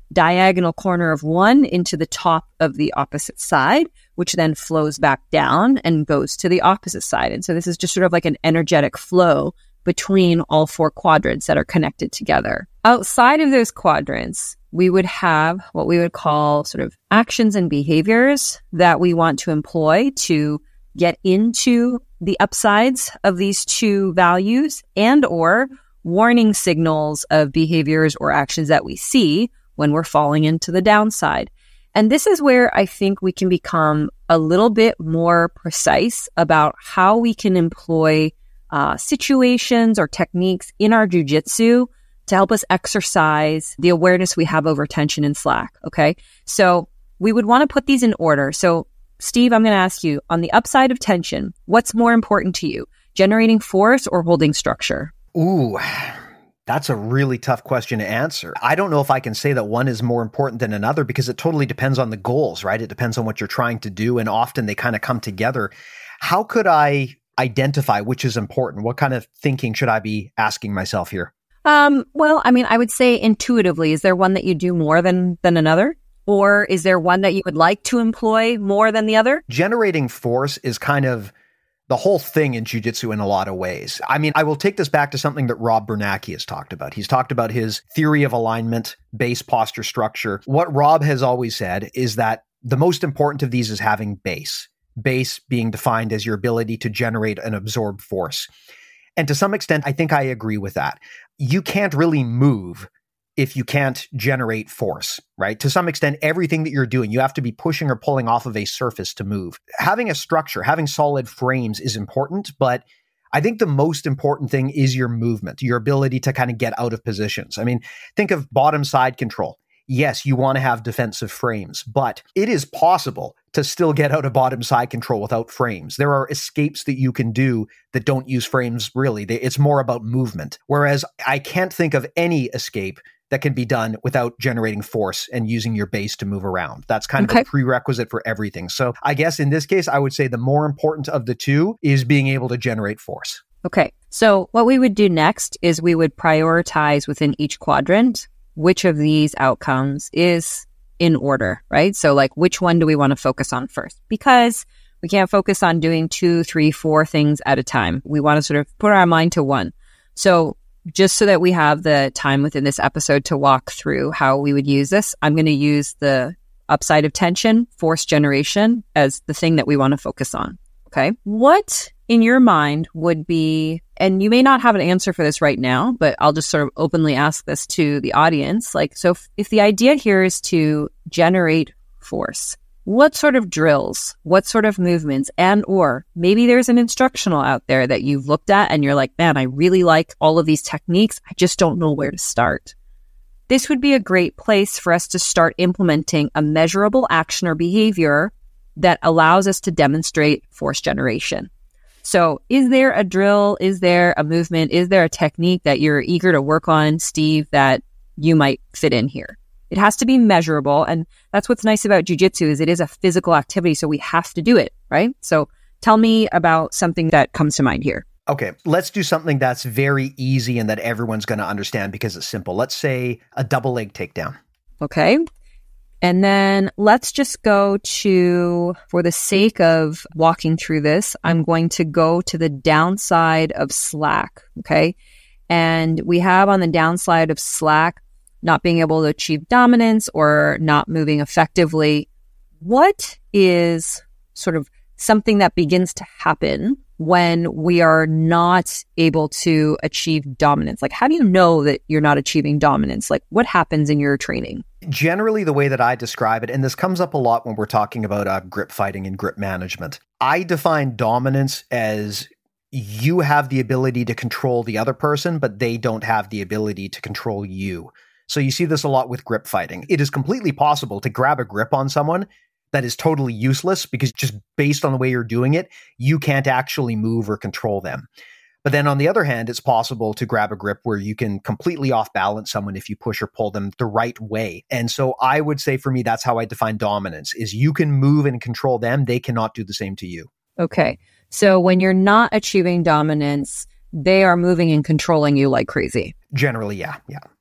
Speaker 3: diagonal corner of one into the top of the opposite side, which then flows back down and goes to the opposite side. And so this is just sort of like an energetic flow between all four quadrants that are connected together. Outside of those quadrants, we would have what we would call sort of actions and behaviors that we want to employ to get into the upsides of these two values, and or warning signals of behaviors or actions that we see when we're falling into the downside. And this is where I think we can become a little bit more precise about how we can employ uh, situations or techniques in our jujitsu to help us exercise the awareness we have over tension and slack. Okay. So we would want to put these in order. So Steve, I'm going to ask you, on the upside of tension, what's more important to you, generating force or holding structure?
Speaker 2: Ooh, that's a really tough question to answer. I don't know if I can say that one is more important than another because it totally depends on the goals, right? It depends on what you're trying to do, and often they kind of come together. How could I identify which is important? What kind of thinking should I be asking myself here?
Speaker 3: Um, well, I mean, I would say intuitively, is there one that you do more than than another? Or is there one that you would like to employ more than the other?
Speaker 2: Generating force is kind of the whole thing in jiu-jitsu in a lot of ways. I mean, I will take this back to something that Rob Bernacki has talked about. He's talked about his theory of alignment, base, posture, structure. What Rob has always said is that the most important of these is having base. Base being defined as your ability to generate and absorb force. And to some extent, I think I agree with that. You can't really move if you can't generate force, right? To some extent, everything that you're doing, you have to be pushing or pulling off of a surface to move. Having a structure, having solid frames is important, but I think the most important thing is your movement, your ability to kind of get out of positions. I mean, think of bottom side control. Yes, you want to have defensive frames, but it is possible to still get out of bottom side control without frames. There are escapes that you can do that don't use frames really. They, it's more about movement. Whereas I can't think of any escape that can be done without generating force and using your base to move around. That's kind
Speaker 3: Okay.
Speaker 2: of a prerequisite for everything. So I guess in this case, I would say the more important of the two is being able to generate force.
Speaker 3: Okay. So what we would do next is we would prioritize within each quadrant which of these outcomes is in order, right? So like, which one do we want to focus on first? Because we can't focus on doing two, three, four things at a time. We want to sort of put our mind to one. So just so that we have the time within this episode to walk through how we would use this, I'm going to use the upside of tension, force generation, as the thing that we want to focus on. Okay. What in your mind would be, and you may not have an answer for this right now, but I'll just sort of openly ask this to the audience. Like, so if, if the idea here is to generate force, what sort of drills, what sort of movements, and or maybe there's an instructional out there that you've looked at and you're like, man, I really like all of these techniques. I just don't know where to start. This would be a great place for us to start implementing a measurable action or behavior that allows us to demonstrate force generation. So is there a drill? Is there a movement? Is there a technique that you're eager to work on, Steve, that you might fit in here? It has to be measurable. And that's what's nice about jiu-jitsu is it is a physical activity. So we have to do it, right? So tell me about something that comes to mind here.
Speaker 2: Okay, let's do something that's very easy and that everyone's going to understand because it's simple. Let's say a double leg takedown.
Speaker 3: Okay. And then let's just go to, for the sake of walking through this, I'm going to go to the downside of slack. Okay. And we have on the downside of slack, not being able to achieve dominance or not moving effectively. What is sort of something that begins to happen when we are not able to achieve dominance? Like, how do you know that you're not achieving dominance? Like, what happens in your training?
Speaker 2: Generally, the way that I describe it, and this comes up a lot when we're talking about uh, grip fighting and grip management, I define dominance as you have the ability to control the other person, but they don't have the ability to control you. So you see this a lot with grip fighting. It is completely possible to grab a grip on someone that is totally useless because just based on the way you're doing it, you can't actually move or control them. But then on the other hand, it's possible to grab a grip where you can completely off balance someone if you push or pull them the right way. And so I would say for me, that's how I define dominance is you can move and control them. They cannot do the same to you.
Speaker 3: Okay. So when you're not achieving dominance, they are moving and controlling you like crazy.
Speaker 2: Generally, yeah. Yeah.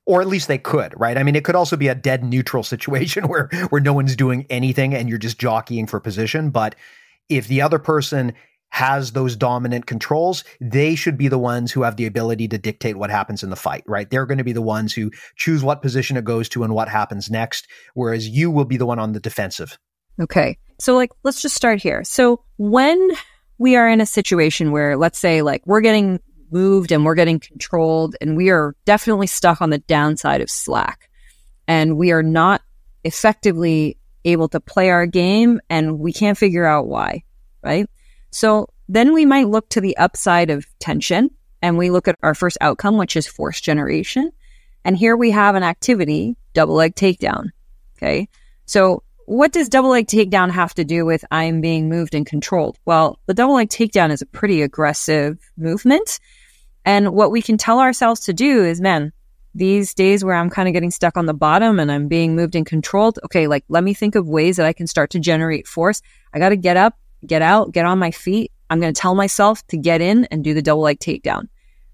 Speaker 2: Or at least they could, right? I mean, it could also be a dead neutral situation where, where no one's doing anything and you're just jockeying for position. But if the other person has those dominant controls, they should be the ones who have the ability to dictate what happens in the fight, right? They're going to be the ones who choose what position it goes to and what happens next, whereas you will be the one on the defensive.
Speaker 3: Okay. So like, let's just start here. So when we are in a situation where, let's say like we're getting moved and we're getting controlled and we are definitely stuck on the downside of Slack and we are not effectively able to play our game and we can't figure out why, right? So then we might look to the upside of tension and we look at our first outcome, which is force generation. And here we have an activity, double leg takedown. Okay. So what does double leg takedown have to do with I'm being moved and controlled? Well, the double leg takedown is a pretty aggressive movement. And what we can tell ourselves to do is, man, these days where I'm kind of getting stuck on the bottom and I'm being moved and controlled, okay, like let me think of ways that I can start to generate force. I got to get up, get out, get on my feet. I'm going to tell myself to get in and do the double leg takedown.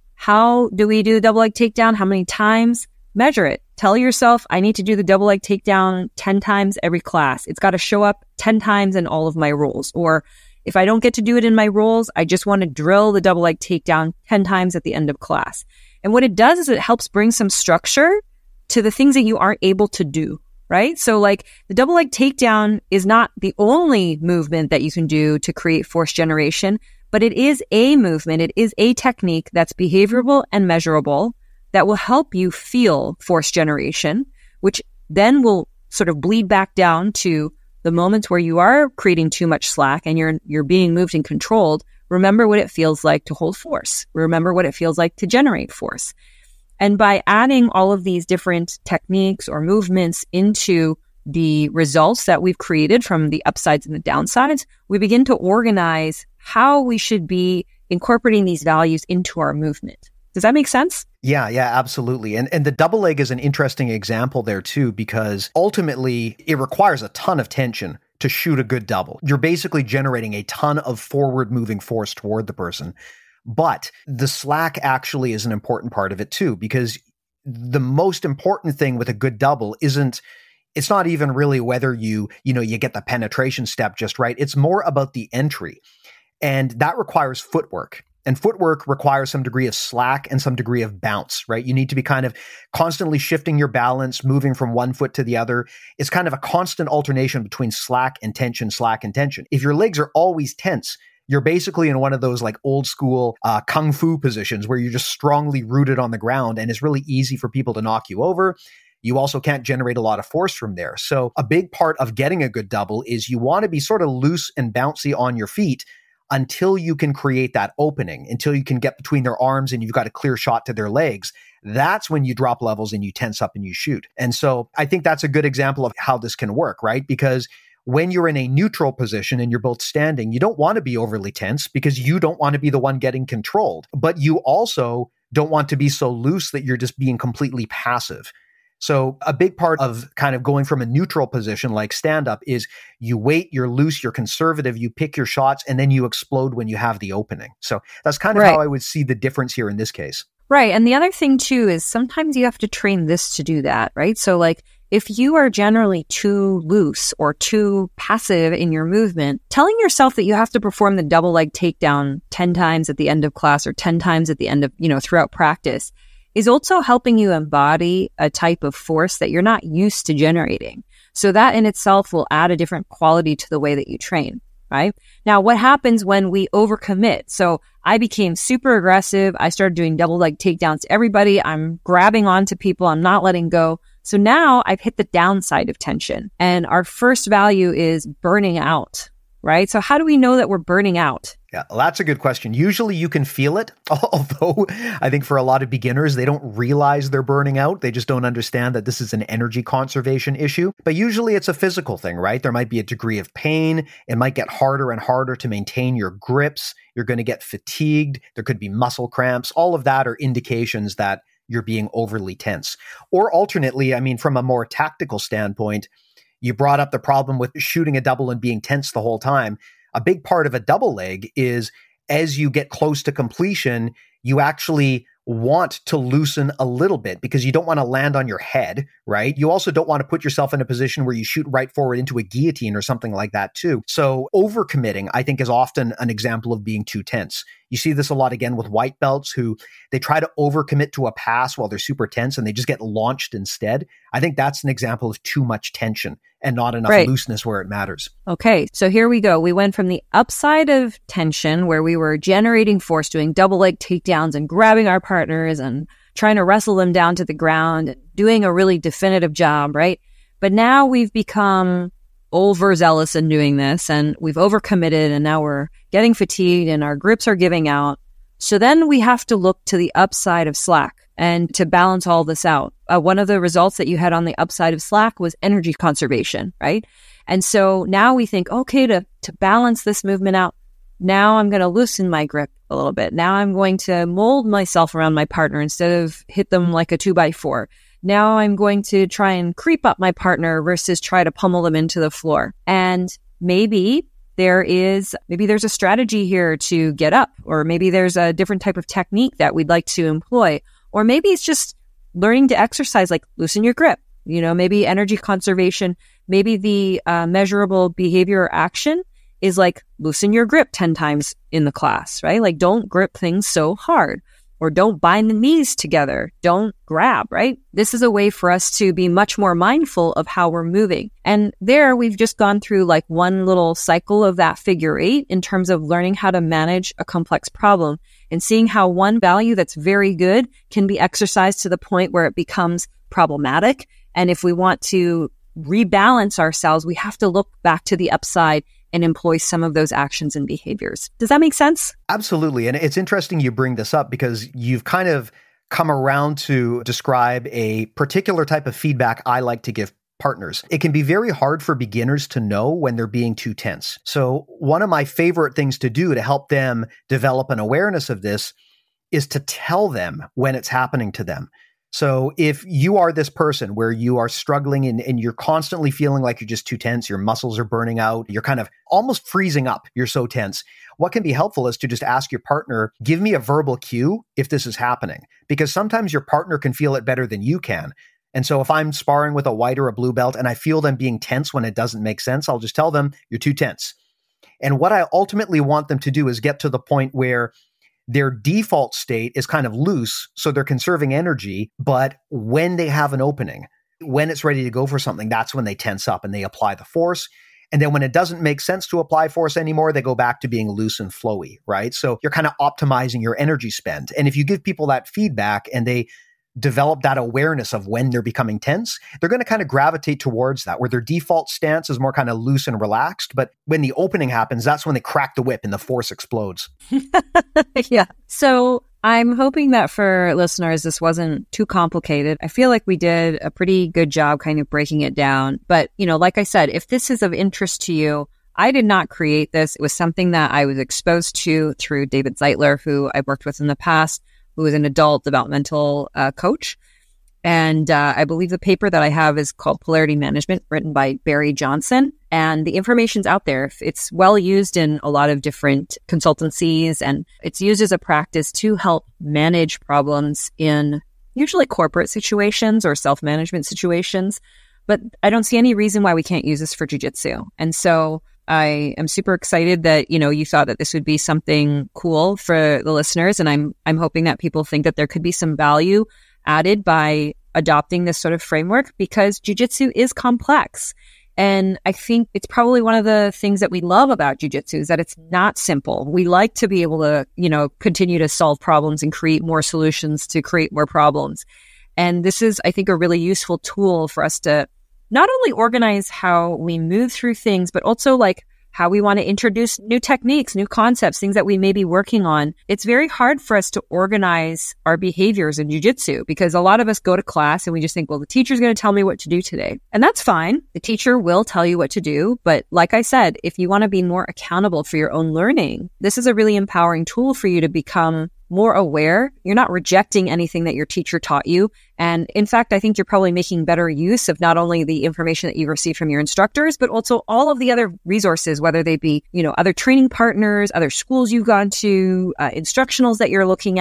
Speaker 3: How do we do the double leg takedown? How many times? Measure it. Tell yourself, I need to do the double leg takedown ten times every class. It's got to show up ten times in all of my roles. Or if I don't get to do it in my roles, I just want to drill the double leg takedown ten times at the end of class. And what it does is it helps bring some structure to the things that you aren't able to do, right? So like the double leg takedown is not the only movement that you can do to create force generation, but it is a movement. It is a technique that's behavioral and measurable that will help you feel force generation, which then will sort of bleed back down to the moments where you are creating too much slack and you're you're being moved and controlled. Remember what it feels like to hold force. Remember what it feels like to generate force. And by adding all of these different techniques or movements into the results that we've created from the upsides and the downsides, we begin to organize how we should be incorporating these values into our movement. Does that make sense?
Speaker 2: Yeah, yeah, absolutely. And and the double leg is an interesting example there too, because ultimately it requires a ton of tension to shoot a good double. You're basically generating a ton of forward moving force toward the person. But the slack actually is an important part of it too, because the most important thing with a good double isn't, it's not even really whether you, you know, you get the penetration step just right. It's more about the entry. And that requires footwork. And footwork requires some degree of slack and some degree of bounce, right? You need to be kind of constantly shifting your balance, moving from one foot to the other. It's kind of a constant alternation between slack and tension, slack and tension. If your legs are always tense, you're basically in one of those like old school uh, kung fu positions where you're just strongly rooted on the ground and it's really easy for people to knock you over. You also can't generate a lot of force from there. So a big part of getting a good double is you want to be sort of loose and bouncy on your feet until you can create that opening, until you can get between their arms and you've got a clear shot to their legs. That's when you drop levels and you tense up and you shoot. And so I think that's a good example of how this can work, right? Because when you're in a neutral position and you're both standing, you don't want to be overly tense because you don't want to be the one getting controlled, but you also don't want to be so loose that you're just being completely passive. So a big part of kind of going from a neutral position like stand-up is you wait, you're loose, you're conservative, you pick your shots, and then you explode when you have the opening. So that's kind of
Speaker 3: right.
Speaker 2: how I would see the difference here in this case.
Speaker 3: Right. And the other thing too is sometimes you have to train this to do that, right? So like if you are generally too loose or too passive in your movement, telling yourself that you have to perform the double leg takedown ten times at the end of class or ten times at the end of, you know, throughout practice is also helping you embody a type of force that you're not used to generating. So that in itself will add a different quality to the way that you train, right? Now, what happens when we overcommit? So I became super aggressive. I started doing double leg takedowns to everybody. I'm grabbing onto people. I'm not letting go. So now I've hit the downside of tension. And our first value is burning out, right? So how do we know that we're burning out?
Speaker 2: Yeah, well, that's a good question. Usually you can feel it, although I think for a lot of beginners, they don't realize they're burning out. They just don't understand that this is an energy conservation issue. But usually it's a physical thing, right? There might be a degree of pain. It might get harder and harder to maintain your grips. You're going to get fatigued. There could be muscle cramps. All of that are indications that you're being overly tense. Or alternately, I mean, from a more tactical standpoint, you brought up the problem with shooting a double and being tense the whole time. A big part of a double leg is as you get close to completion, you actually want to loosen a little bit because you don't want to land on your head, right? You also don't want to put yourself in a position where you shoot right forward into a guillotine or something like that too. So overcommitting, I think, is often an example of being too tense. You see this a lot again with white belts who they try to overcommit to a pass while they're super tense and they just get launched instead. I think that's an example of too much tension and not enough right. looseness where it matters.
Speaker 3: Okay, so here we go. We went from the upside of tension where we were generating force, doing double leg takedowns and grabbing our partners and trying to wrestle them down to the ground and doing a really definitive job, right? But now we've become overzealous in doing this and we've overcommitted and now we're getting fatigued and our grips are giving out. So then we have to look to the upside of slack and to balance all this out. Uh, one of the results that you had on the upside of slack was energy conservation, right? And so now we think, okay, to, to balance this movement out, now I'm going to loosen my grip a little bit. Now I'm going to mold myself around my partner instead of hit them like a two by four. Now I'm going to try and creep up my partner versus try to pummel them into the floor. And maybe there is, maybe there's a strategy here to get up, or maybe there's a different type of technique that we'd like to employ. Or maybe it's just learning to exercise, like loosen your grip, you know, maybe energy conservation, maybe the uh, measurable behavior or action is like loosen your grip ten times in the class, right? Like don't grip things so hard. Or don't bind the knees together. Don't grab, right? This is a way for us to be much more mindful of how we're moving. And there we've just gone through like one little cycle of that figure eight in terms of learning how to manage a complex problem and seeing how one value that's very good can be exercised to the point where it becomes problematic. And if we want to rebalance ourselves, we have to look back to the upside and employ some of those actions and behaviors. Does that make sense?
Speaker 2: Absolutely. And it's interesting you bring this up because you've kind of come around to describe a particular type of feedback I like to give partners. It can be very hard for beginners to know when they're being too tense. So one of my favorite things to do to help them develop an awareness of this is to tell them when it's happening to them. So if you are this person where you are struggling and, and you're constantly feeling like you're just too tense, your muscles are burning out, you're kind of almost freezing up, you're so tense, what can be helpful is to just ask your partner, give me a verbal cue if this is happening. Because sometimes your partner can feel it better than you can. And so if I'm sparring with a white or a blue belt and I feel them being tense when it doesn't make sense, I'll just tell them, you're too tense. And what I ultimately want them to do is get to the point where their default state is kind of loose, so they're conserving energy, but when they have an opening, when it's ready to go for something, that's when they tense up and they apply the force. And then when it doesn't make sense to apply force anymore, they go back to being loose and flowy, right? So you're kind of optimizing your energy spend. And if you give people that feedback and they develop that awareness of when they're becoming tense, they're going to kind of gravitate towards that, where their default stance is more kind of loose and relaxed. But when the opening happens, that's when they crack the whip and the force explodes.
Speaker 3: Yeah. So I'm hoping that for listeners, this wasn't too complicated. I feel like we did a pretty good job kind of breaking it down. But, you know, like I said, if this is of interest to you, I did not create this. It was something that I was exposed to through David Zeitler, who I've worked with in the past, who is an adult developmental uh, coach. And uh, I believe the paper that I have is called Polarity Management, written by Barry Johnson. And the information's out there. It's well used in a lot of different consultancies, and it's used as a practice to help manage problems in usually corporate situations or self-management situations. But I don't see any reason why we can't use this for jiu-jitsu. And so I am super excited that, you know, you thought that this would be something cool for the listeners. And I'm, I'm hoping that people think that there could be some value added by adopting this sort of framework, because jiu-jitsu is complex. And I think it's probably one of the things that we love about jiu-jitsu is that it's not simple. We like to be able to, you know, continue to solve problems and create more solutions to create more problems. And this is, I think, a really useful tool for us to not only organize how we move through things, but also like how we want to introduce new techniques, new concepts, things that we may be working on. It's very hard for us to organize our behaviors in jiu-jitsu because a lot of us go to class and we just think, well, the teacher's going to tell me what to do today. And that's fine. The teacher will tell you what to do. But like I said, if you want to be more accountable for your own learning, this is a really empowering tool for you to become more aware. You're not rejecting anything that your teacher taught you. And in fact, I think you're probably making better use of not only the information that you receive from your instructors, but also all of the other resources, whether they be, you know, other training partners, other schools you've gone to, uh, instructionals that you're looking at.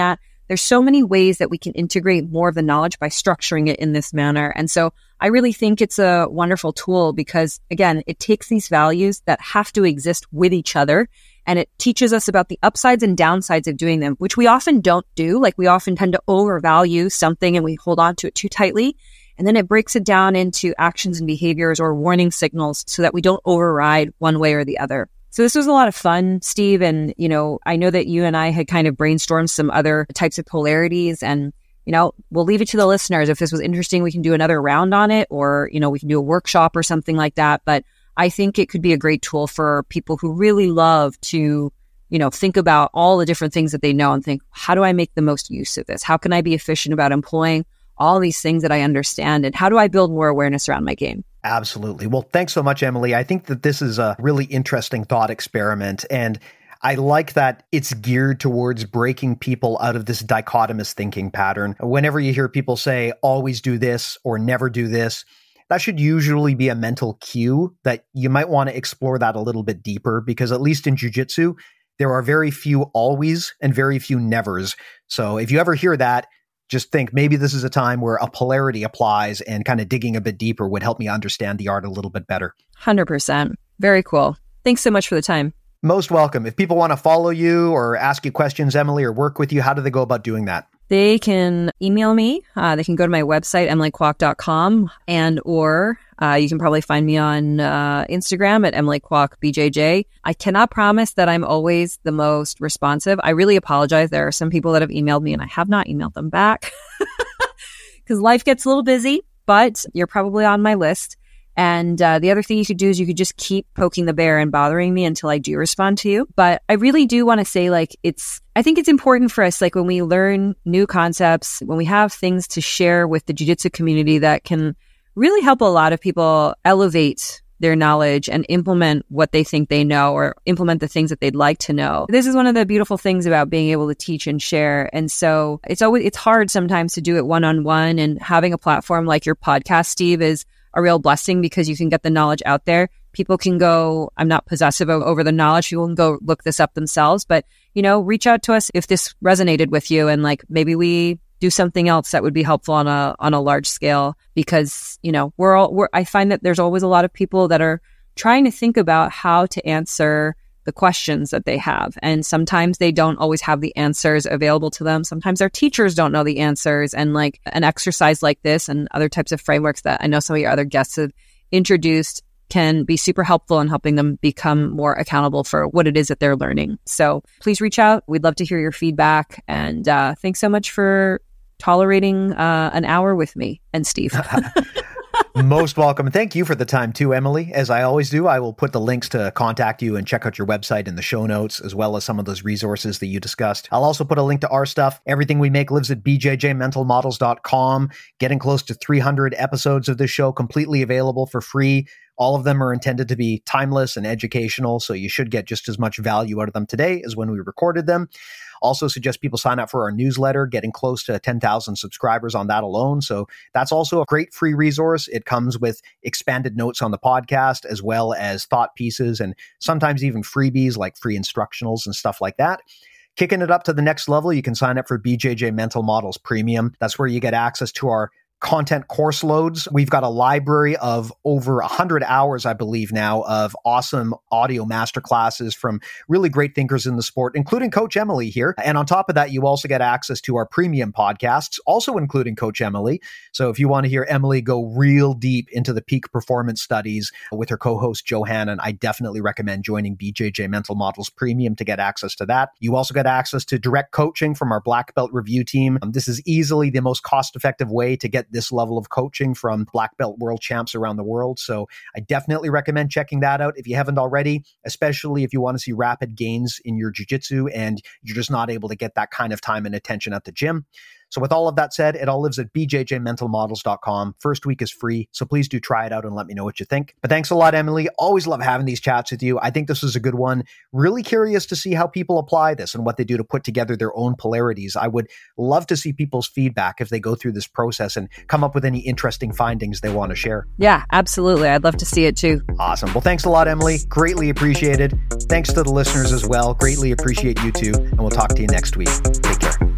Speaker 3: there's so many ways that we can integrate more of the knowledge by structuring it in this manner. And so I really think it's a wonderful tool because, again, it takes these values that have to exist with each other and it teaches us about the upsides and downsides of doing them, which we often don't do. Like we often tend to overvalue something and we hold on to it too tightly. And then it breaks it down into actions and behaviors or warning signals so that we don't override one way or the other. So this was a lot of fun, Steve. And, you know, I know that you and I had kind of brainstormed some other types of polarities and, you know, we'll leave it to the listeners. If this was interesting, we can do another round on it or, you know, we can do a workshop or something like that. But I think it could be a great tool for people who really love to, you know, think about all the different things that they know and think, how do I make the most use of this? How can I be efficient about employing all these things that I understand? And how do I build more awareness around my game?
Speaker 2: Absolutely. Well, thanks so much, Emily. I think that this is a really interesting thought experiment. And I like that it's geared towards breaking people out of this dichotomous thinking pattern. Whenever you hear people say, always do this or never do this, that should usually be a mental cue that you might want to explore that a little bit deeper, because at least in jiu-jitsu, there are very few always and very few nevers. So if you ever hear that, just think maybe this is a time where a polarity applies and kind of digging a bit deeper would help me understand the art a little bit better.
Speaker 3: one hundred percent. Very cool. Thanks so much for the time.
Speaker 2: Most welcome. If people want to follow you or ask you questions, Emily, or work with you, how do they go about doing that?
Speaker 3: They can email me. Uh, they can go to my website, emily kwok dot com, and or uh, you can probably find me on uh, Instagram at emily kwok b j j. I cannot promise that I'm always the most responsive. I really apologize. There are some people that have emailed me and I have not emailed them back because life gets a little busy, but you're probably on my list. And uh, the other thing you could do is you could just keep poking the bear and bothering me until I do respond to you. But I really do want to say, like, it's, I think it's important for us, like when we learn new concepts, when we have things to share with the jiu-jitsu community that can really help a lot of people elevate their knowledge and implement what they think they know or implement the things that they'd like to know. This is one of the beautiful things about being able to teach and share. And so it's always, it's hard sometimes to do it one-on-one, and having a platform like your podcast, Steve, is a real blessing because you can get the knowledge out there. People can go, I'm not possessive of, over the knowledge. People can go look this up themselves, but, you know, reach out to us if this resonated with you, and like maybe we do something else that would be helpful on a, on a large scale, because, you know, we're all, we're, I find that there's always a lot of people that are trying to think about how to answer the questions that they have. And sometimes they don't always have the answers available to them. Sometimes their teachers don't know the answers. And like an exercise like this and other types of frameworks that I know some of your other guests have introduced can be super helpful in helping them become more accountable for what it is that they're learning. So please reach out. We'd love to hear your feedback. And uh, thanks so much for tolerating uh, an hour with me and Steve.
Speaker 2: Most welcome. Thank you for the time too, Emily. As I always do, I will put the links to contact you and check out your website in the show notes, as well as some of those resources that you discussed. I'll also put a link to our stuff. Everything we make lives at b j j mental models dot com. Getting close to three hundred episodes of this show completely available for free. All of them are intended to be timeless and educational, so you should get just as much value out of them today as when we recorded them. Also suggest people sign up for our newsletter, getting close to ten thousand subscribers on that alone. So that's also a great free resource. It comes with expanded notes on the podcast, as well as thought pieces and sometimes even freebies like free instructionals and stuff like that. Kicking it up to the next level, you can sign up for B J J Mental Models Premium. That's where you get access to our content course loads. We've got a library of over one hundred hours, I believe now, of awesome audio masterclasses from really great thinkers in the sport, including Coach Emily here. And on top of that, you also get access to our premium podcasts, also including Coach Emily. So if you want to hear Emily go real deep into the peak performance studies with her co-host Johannan, I definitely recommend joining B J J Mental Models Premium to get access to that. You also get access to direct coaching from our Black Belt review team. Um, this is easily the most cost-effective way to get this level of coaching from Black Belt world champs around the world. So I definitely recommend checking that out if you haven't already, especially if you want to see rapid gains in your jiu-jitsu and you're just not able to get that kind of time and attention at the gym. So with all of that said, it all lives at b j j mental models dot com. First week is free, so please do try it out and let me know what you think. But thanks a lot, Emily. Always love having these chats with you. I think this was a good one. Really curious to see how people apply this and what they do to put together their own polarities. I would love to see people's feedback if they go through this process and come up with any interesting findings they want to share.
Speaker 3: Yeah, absolutely. I'd love to see it too.
Speaker 2: Awesome. Well, thanks a lot, Emily. Greatly appreciated. Thanks to the listeners as well. Greatly appreciate you too. And we'll talk to you next week. Take care.